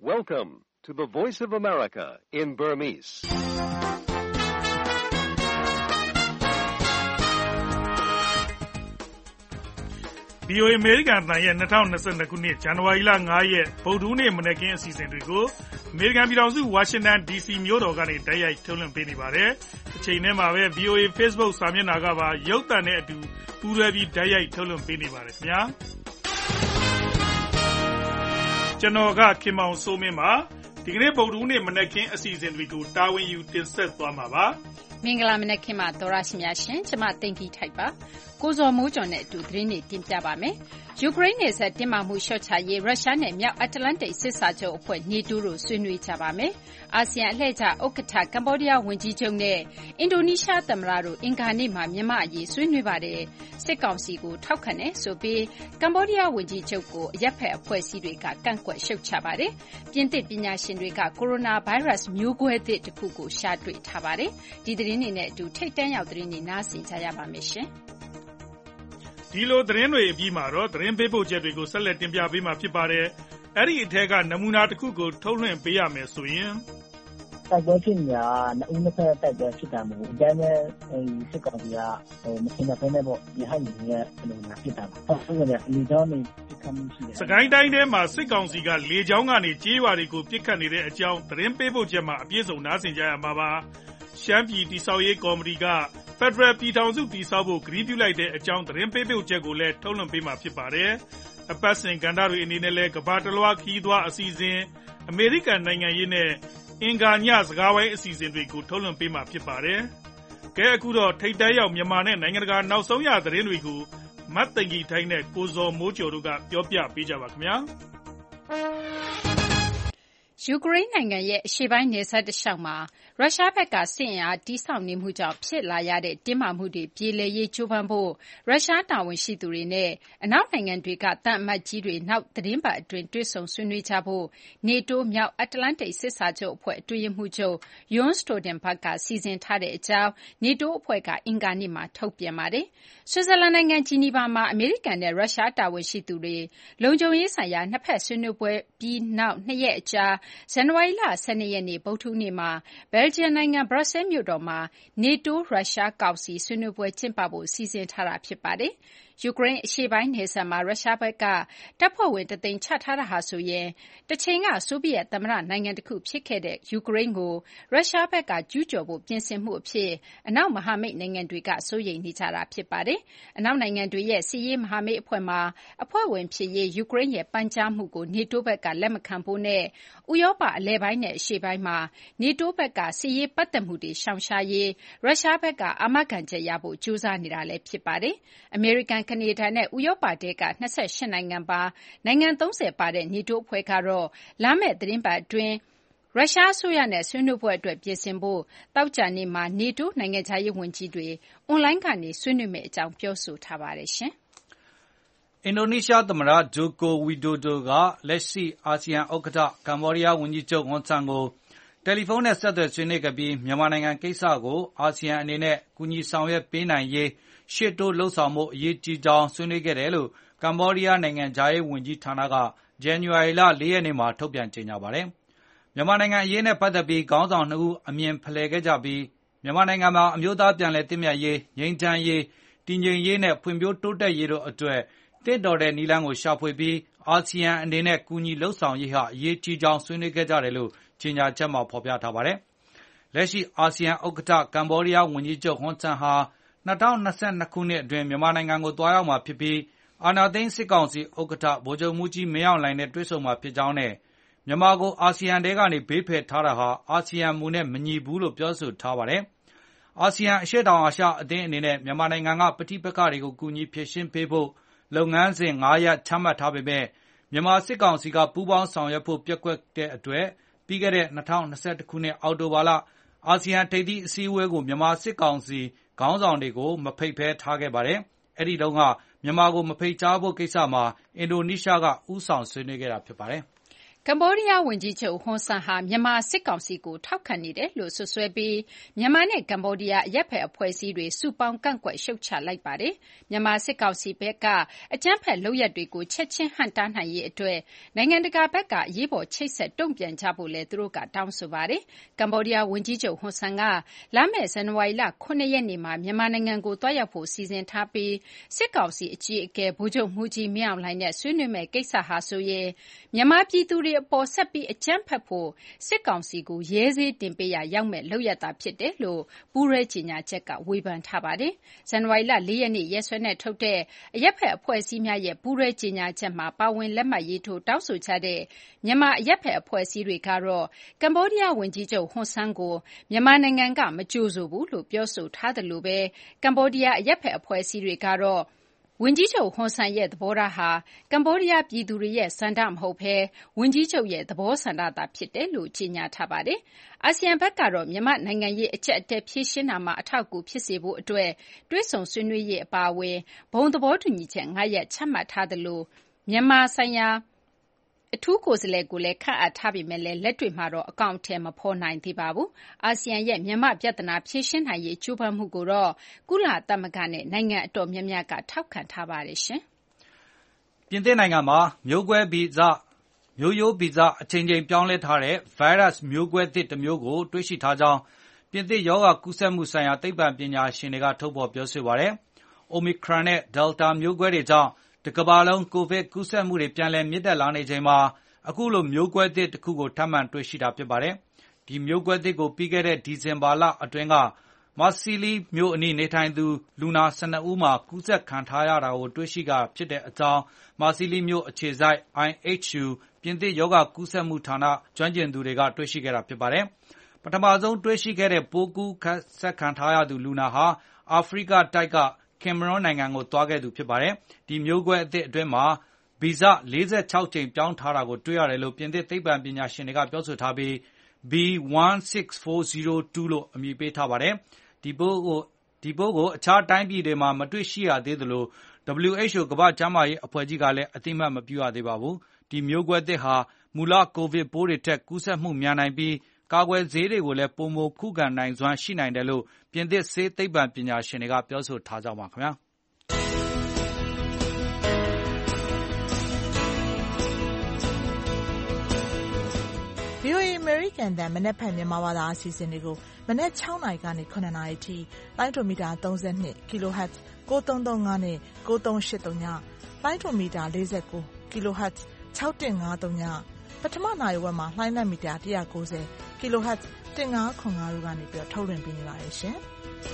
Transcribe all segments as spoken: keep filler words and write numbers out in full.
Welcome to the Voice of America in Burmese. ။ ဗွီအိုအေ အမေရိကန်အသံရဲ့၂၀၂၂ ခုနှစ် ဇန်နဝါရီလ ၅ ရက် ဗုဒ္ဓဟူးနေ့ မနက်ခင်းအစီအစဉ်တွေကို အမေရိကန်ပြည်ထောင်စု ဝါရှင်တန်ဒီစီမြို့တော်ကနေ တိုက်ရိုက်ထုတ်လွှင့်ပေးနေပါတယ်။ တချိန်တည်းမှာပဲ ဗွီအိုအေ Facebook စာမျက်နှာကပါ ရုပ်သံနဲ့အတူပူးတွဲပြီးတိုက်ရိုက်ထုတ်လွှင့်ပေးနေပါတယ်ခင်ဗျာ။ ကျွန်တော်ကခင်မောင်စိုးမင်းပါ။ ဒီကနေ့ဗုဒ္ဓဟူးနေ့မနက်ခင်းအစီအစဉ်တွေကိုတာဝန်ယူတင်ဆက်သွားမှာပါ။မင်္ဂလာမနက်ခင်းပါသောရရှိများရှင်ကျွန်မသိင်္ဂီထိုက်ပါကိုဇော်မိုးကျော်နဲ့အတူသတင်းတွေတင်ပြပါမယ်။ယူကရိန်းနယ်စပ်တင်းမာမှုလျှော့ချရေးရုရှားနဲ့မြောက်အတ္တလန္တိတ်စစ်စာချုပ်အဖွဲ့ NATO တို့ဆွေးနွေးကြပါမယ်။အာဆီယံအလှည့်ကျဥက္ကဋ္ဌကမ္ဘောဒီးယားဝန်ကြီးချုပ်နဲ့အင်ဒိုနီးရှားသမ္မတတို့အင်္ဂါနေ့မှာမြန်မာအရေးဆွေးနွေးပါတယ်။စစ်ကောင်စီကိုထောက်ခံတယ်ဆိုပြီးကမ္ဘောဒီးယားဝန်ကြီးချုပ်ကိုအရက်ဖက်အဖွဲ့အစည်းတွေကကန့်ကွက်ရှုတ်ချပါတယ်။ပြင်သစ်ပညာရှင်တွေကကိုရိုနာဗိုင်းရပ်စ်မျိုးကွဲသစ်တစ်ခုကိုရှာတွေ့ထားပါတယ်။ဒီသတင်းတွေနဲ့အတူထိတ်တန့်ရောက်သတင်းတွေနားဆင်ကြရပါမယ်ရှင်။ဒီလိုသတင်းတွေအပြီးမှာတော့သတင်းပေးပို့ချက်တွေကိုဆက်လက်တင်ပြပေးမှာဖြစ်ပါတယ်။အဲ့ဒီအထက်ကနမူနာတစ်ခုကိုထုတ်လွှင့်ပေးရမယ်ဆိုရင်တိုက်ပွဲဖြစ်နေတာနှစ်ဦးနှစ်ဖက်တိုက်ပွဲဖြစ်တာမဟုတ်ဘူး။ဒါနဲ့စစ်ကောင်စီကဟိုမစင်တဲ့ဘက်နဲ့ပေါ့ဒီဟိုင်းကြီးရဲ့အလုံးနာဖြစ်တာပါ။ဟုတ်ကဲ့လေကြောင်းနေပြစ်ခတ်မှုရှိတယ်။စကိုင်းတိုင်းထဲမှာစစ်ကောင်စီကလေကြောင်းကနေကြေးရွာတွေကိုပြစ်ခတ်နေတဲ့အကြောင်းသတင်းပေးပို့ချက်မှာအပြည့်စုံနားဆင်ကြရမှာပါ။ရှမ်းပြည်တည်ဆောက်ရေးကော်မတီကဖက်ဒရယ်ပြည်ထောင်စုတည်ဆောက်ဖို့ကတိပြုလိုက်တဲ့အကြောင်းသတင်းပေးပို့ချက်ကိုလည်းထုတ်လွှင့်ပေးမှာဖြစ်ပါတယ်။အပတ်စဉ်ကဏ္ဍတွေအနေနဲ့လည်းကမ္ဘာတလွှားခီးသွွားအစီအစဉ်အမေရိကန်နိုင်ငံရေးနဲ့အင်္ဂါညစကားဝိုင်းအစီအစဉ်တွေကိုထုတ်လွှင့်ပေးမှာဖြစ်ပါတယ်။ကဲအခုတော့ထိတ်တန့်ရောက်မြန်မာနဲ့နိုင်ငံတကာနောက်ဆုံးရသတင်းတွေကိုမတ်သိင်္ဂီထိုင်းနဲ့ကိုဇော်မိုးကျော်တို့ကပြောပြပေးကြပါခင်ဗျာ။ယူကရိန်းနိုင်ငံရဲ့အရှေ့ပိုင်းနယ်စပ်တလျှောက်မှာရုရှားဘက်ကစစ်အင်အားတည်ဆောက်နေမှုကြောင့်ဖြစ်လာရတဲ့တင်းမာမှုတွေပြေလည်ရေးကြိုးပမ်းဖို့ရုရှားတာဝန်ရှိသူတွေနဲ့အနောက်နိုင်ငံတွေကသံအမတ်ကြီးတွေနောက်သီတင်းပတ်အတွင်းတွေ့ဆုံဆွေးနွေးကြဖို့ NATO မြောက်အတ္တလန္တိတ်စစ်စာချုပ်အဖွဲ့အတွင်းရေးမှူးချုပ် Jens Stoltenberg ကစီစဉ်ထားတဲ့အကြောင်း NATO အဖွဲ့ကအင်္ဂါနေ့မှာထုတ်ပြန်ပါတယ်။ဆွစ်ဇာလန်နိုင်ငံဂျီနီဗာမှာအမေရိကန်နဲ့ရုရှားတာဝန်ရှိသူတွေလုံခြုံရေးဆိုင်ရာနှစ်ဖက်ဆွေးနွေးပွဲပြီးနောက်နှစ်ရက်အကြာဇန်နဝါရီလ၁၂ရက်နေ့ဗုဒ္ဓဟူးနေ့မှာဘယ်လ်ဂျီယံနိုင်ငံဘရပ်ဆဲလ်မြို့တော်မှာ NATO ရုရှားကောင်စီဆွေးနွေးပွဲကျင်းပဖို့စီစဉ်ထားတာဖြစ်ပါတယ်။ယူကရိန်းအရှေ့ပိုင်းနယ်စပ်မှာရုရှားဘက်ကတပ်ဖွဲ့ဝင်တသိန်းချထားတာဟာဆိုရင်တချိန်ကဆိုဗီယက်သမ္မတနိုင်ငံတစ်ခုဖြစ်ခဲ့တဲ့ယူကရိန်းကိုရုရှားဘက်ကကျူးကျော်ဖို့ပြင်ဆင်မှုအဖြစ်အနောက်မဟာမိတ်နိုင်ငံတွေကစိုးရိမ်နေကြတာဖြစ်ပါတယ်။အနောက်နိုင်ငံတွေရဲ့စစ်ရေးမဟာမိတ်အဖွဲ့မှာအဖွဲ့ဝင်ဖြစ်ရေးယူကရိန်းရဲ့ပန်ကြားမှုကို NATO ဘက်ကလက်မခံဖို့နဲ့ဥရောပအလယ်ပိုင်းနဲ့အရှေ့ပိုင်းမှာ NATO ဘက်ကစစ်ရေးပတ်သက်မှုတွေရှောင်ရှားရေးရုရှားဘက်ကအာမခံချက်ရဖို့ကြိုးစားနေတာလည်းဖြစ်ပါတယ်။အမေရိကန်ကနေဒါနဲ့ဥရောပထဲက၂၈နိုင်ငံပါနိုင်ငံ၃၀ပါတဲ့ NATO အဖွဲ့ကတော့လာမယ့်သီတင်းပတ်အတွင်းရုရှားအစိုးရနဲ့ဆွေးနွေးပွဲအတွက်ပြင်ဆင်ဖို့သောကြာနေ့မှာ NATO နိုင်ငံခြားရေးဝန်ကြီးတွေအွန်လိုင်းကနေဆွေးနွေးမယ့်အကြောင်းပြောဆိုထားပါတယ်ရှင်။အင်ဒိုနီးရှားသမ္မတဂျိုကိုဝီဒိုဒိုကလက်ရှိအာဆီယံဥက္ကဋ္ဌကမ္ဘောဒီးယားဝန်ကြီးချုပ်ဟွန်ဆန်ကိုတယ်လီဖုန်းနဲ့ဆက်သွယ်ဆွေးနွေးခဲ့ပြီးမြန်မာနိုင်ငံကိစ္စကိုအာဆီယံအနေနဲ့ကူညီဆောင်ရွက်ပေးနိုင်ရေးရှေ့တိုးလှုပ်ဆောင်မှုအရေးကြီးကြောင်းဆွေးနွေးခဲ့တယ်လို့ကမ္ဘောဒီးယားနိုင်ငံခြားရေးဝန်ကြီးဌာနကဇန်နဝါရီလ၄ရက်နေ့မှာထုတ်ပြန်ကြေညာပါတယ်။မြန်မာနိုင်ငံအရေးနဲ့ပတ်သက်ပြီးခေါင်းဆောင်နှစ်ဦးအမြင်ဖလှယ်ခဲ့ကြပြီးမြန်မာနိုင်ငံမှာအမျိုးသားပြန်လည်သင့်မြတ်ရေးငြိမ်းချမ်းရေးတည်ငြိမ်ရေးနဲ့ဖွံ့ဖြိုးတိုးတက်ရေးတို့အတွက်တင့်တော်တဲ့နည်းလမ်းကိုရှာဖွေပြီးအာဆီယံအနေနဲ့ကူညီလှုပ်ဆောင်ရေးဟာအရေးကြီးကြောင်းဆွေးနွေးခဲ့ကြတယ်လို့ကြေညာချက်မှာဖော်ပြထားပါတယ်။လက်ရှိအာဆီယံဥက္ကဋ္ဌကမ္ဘောဒီးယားဝန်ကြီးချုပ်ဟွန်ဆန်ဟာ၂၀၂၂ခုနှစ်အတွင်းမြန်မာနိုင်ငံကိုသွားရောက်မှာဖြစ်ပြီးအာဏာသိမ်းစစ်ကောင်စီဥက္ကဋ္ဌဗိုလ်ချုပ်မှူးကြီးမင်းအောင်လှိုင်နဲ့တွေ့ဆုံမှာဖြစ်ကြောင်းနဲ့မြန်မာကိုအာဆီယံထဲကနေဘေးဖယ်ထားတာဟာအာဆီယံမူနဲ့မညီဘူးလို့ပြောဆိုထားပါတယ်။အာဆီယံအရှေ့တောင်အာရှအသင်းအနေနဲ့မြန်မာနိုင်ငံကပဋိပက္ခတွေကိုကူညီဖြေရှင်းပေးဖို့လုပ်ငန်းစဉ်၅ရပ်ချမှတ်ထားပေမဲ့မြန်မာစစ်ကောင်စီကပူးပေါင်းဆောင်ရွက်ဖို့ပျက်ကွက်တဲ့အတွက်ပြီးခဲ့တဲ့၂၀၂၁ခုနှစ်အောက်တိုဘာလအာဆီယံထိပ်သီးအစည်းအဝေးကိုမြန်မာစစ်ကောင်စီခေါင်းဆောင်တွေကိုမဖိတ်ဘဲထားခဲ့ပါတယ်။အဲဒီတုန်းကမြန်မာကိုမဖိတ်ကြားဖို့ကိစ္စမှာအင်ဒိုနီးရှားကဦးဆောင်ဆွေးနွေးခဲ့တာဖြစ်ပါတယ်။ကမ္ဘောဒီးယားဝန်ကြီးချုပ်ဟွန်ဆန်ဟာမြန်မာစစ်ကောင်စီကိုထောက်ခံနေတယ်လို့စွပ်စွဲပြီးမြန်မာနဲ့ကမ္ဘောဒီးယားအရက်ဖက်အဖွဲ့အစည်းတွေစုပေါင်းကန့်ကွက်ရှုတ်ချလိုက်ပါတယ်။မြန်မာစစ်ကောင်စီဘက်ကအကြမ်းဖက်လုပ်ရပ်တွေကိုချက်ချင်းဟန့်တားနိုင်ရေးအတွက်နိုင်ငံတကာဘက်ကအရေးပေါ်ချိတ်ဆက်တုံ့ပြန်ကြဖို့လည်းသူတို့ကတောင်းဆိုပါတယ်။ကမ္ဘောဒီးယားဝန်ကြီးချုပ်ဟွန်ဆန်ကလာမယ့်ဇန်နဝါရီလခုနှစ်ရက်နေ့မှာမြန်မာနိုင်ငံကိုတွားရောက်ဖို့စီစဉ်ထားပြီးစစ်ကောင်စီအကြီးအကဲဗိုလ်ချုပ်မှူးကြီးမင်းအောင်လှိုင်နဲ့ဆွေးနွေးမယ့်ကိစ္စဟာဆိုရင်မြန်မာပြည်သူတွေအပေါ်ဆက်ပြီးအကြမ်းဖက်ဖို့စစ်ကောင်စီကိုရဲဆေးတင်ပေးရရောက်မဲ့လုပ်ရတာဖြစ်တယ်လို့ပူးရဲကြေညာချက်ကဝေဖန်ထားပါတယ်။ဇန်နဝါရီလလေးရက်နေ့ရက်စွဲနဲ့ထုတ်တဲ့အရက်ဖက်အဖွဲ့အစည်းများရဲ့ပူးရဲကြေညာချက်မှာပါဝင်လက်မှတ်ရေးထိုးတောင်းဆိုကြတဲ့မြန်မာအရက်ဖက်အဖွဲ့အစည်းတွေကတော့ကမ္ဘောဒီးယားဝန်ကြီးချုပ်ဟွန်ဆန်ကိုမြန်မာနိုင်ငံကမကြိုဆိုဘူးလို့ပြောဆိုထားတယ်လို့ပဲကမ္ဘောဒီးယားအရက်ဖက်အဖွဲ့အစည်းတွေကတော့ဝန်ကြီးချုပ်ဟွန်ဆန်ရဲ့သဘောထားဟာကမ္ဘောဒီးယားပြည်သူတွေရဲ့ဆန္ဒမဟုတ်ဘဲဝန်ကြီးချုပ်ရဲ့သဘောဆန္ဒသာဖြစ်တယ်လို့ကြေညာထားပါတယ်။အာဆီယံဘက်ကတော့မြန်မာနိုင်ငံရေးအကျပ်အတည်းဖြေရှင်းတာမှာအထောက်အကူဖြစ်စေဖို့အတွက်တွဲဆုံဆွေးနွေးရေးအပါအဝင်ဘုံသဘောတူညီချက်၅ရပ်ချမှတ်ထားတယ်လို့မြန်မာဆိုင်ရာအထူးကိုယ်စားလှယ်ကိုလည်းခန့်အပ်ထားပေမဲ့လက်တွေ့မှာတော့အကောင့်အထည်မဖော်နိုင်သေးပါဘူး။အာဆီယံရဲ့မြန်မာပြဿနာဖြေရှင်းနိုင်ရေးကြိုးပမ်းမှုကိုတော့ကုလသမဂ္ဂနဲ့နိုင်ငံအတော်များများကထောက်ခံထားပါတယ်ရှင်။ပြင်သစ်နိုင်ငံမှာမျိုးကွဲဗီဇမျိုးရိုးဗီဇအချိန်ချင်းပြောင်းလဲထားတဲ့ဗိုင်းရပ်စ်မျိုးကွဲသစ်တစ်မျိုးကိုတွေ့ရှိထားကြောင်းပြင်သစ်ရောဂါကူးစက်မှုဆိုင်ရာသိပ္ပံပညာရှင်တွေကထုတ်ဖော်ပြောဆိုပါတယ်။ Omicron နဲ့ Delta မျိုးကွဲတွေကြောင့်တကမ္ဘာလုံးကိုဗစ်ကူးစက်မှုတွေပြန်လည်မြင့်တက်လာနေချိန်မှာအခုလိုမျိုးကွဲသစ်တစ်ခုကိုထပ်မံတွေ့ရှိတာဖြစ်ပါတယ်။ဒီမျိုးကွဲသစ်ကိုပြီးခဲ့တဲ့ဒီဇင်ဘာလအတွင်းကမာစီလီမြို့အနီးနေထိုင်သူလူနာ၁၂ဦးမှာကူးစက်ခံထားရတာကိုတွေ့ရှိခဲ့ဖြစ်တဲ့အကြောင်းမာစီလီမြို့အခြေစိုက် I H U ပြင်သစ်ရောဂါကူးစက်မှုဌာနကျွမ်းကျင်သူတွေကတွေ့ရှိခဲ့တာဖြစ်ပါတယ်။ပထမဆုံးတွေ့ရှိခဲ့တဲ့ပိုးကူးစက်ခံထားရသူလူနာဟာအာဖရိကတိုက်ကကင်မရွန်နိုင်ငံကိုသွားခဲ့သူဖြစ်ပါတယ်။ဒီမျိုးကွဲအသစ်အတွင်းမှာဗီဇလေးဆယ့်ခြောက်ကြိမ်ပြောင်းထားတာကိုတွေ့ရတယ်လို့ပြင်သစ်သိပ္ပံပညာရှင်တွေကပြောဆိုထားပြီး B ၁၆၄၀၂ လို့အမည်ပေးထားပါတယ်။ဒီပိုးကိုဒီပိုးကိုအခြားတိုင်းပြည်တွေမှာမတွေ့ရှိရသေးသလို W H O ကမ္ဘာ့ကျန်းမာရေးအဖွဲ့ကြီးကလည်းအသိအမှတ်မပြုရသေးပါဘူး။ဒီမျိုးကွဲသစ်ဟာမူလကိုဗစ်ပိုးတွေထက်ကူးစက်မှုများနိုင်ပြီးကာကွယ်ဆေးတွေကိုလည်းပိုမိုခုခံနိုင်စွမ်းရှိနိုင်တယ်လို့ပြင်သစ်ဆေးသိပ္ပံပညာရှင်တွေကပြောဆိုထားကြပါခင်ဗျာ။ဗွီအိုအေ American တန်မနက်ဖြန်မြန်မာဘာသာအစီအစဉ်တွေကိုမနက်၆နာရီကနေ၇နာရီထိလိုင်းဒိုမီတာ၃၂ kHz ၉၃၃၅နဲ့၉၃၈၃ညလိုင်းဒိုမီတာ၄၉ kHz ၆၁၅၃ညပထမနာရီဝက်မှာလှိုင်းလက်မီတာ၁၉၀ kHz ၁၅၇၅တို့ကနေပြီးထုတ်လွှင့်ပေးနေပါတယ်ရှင်။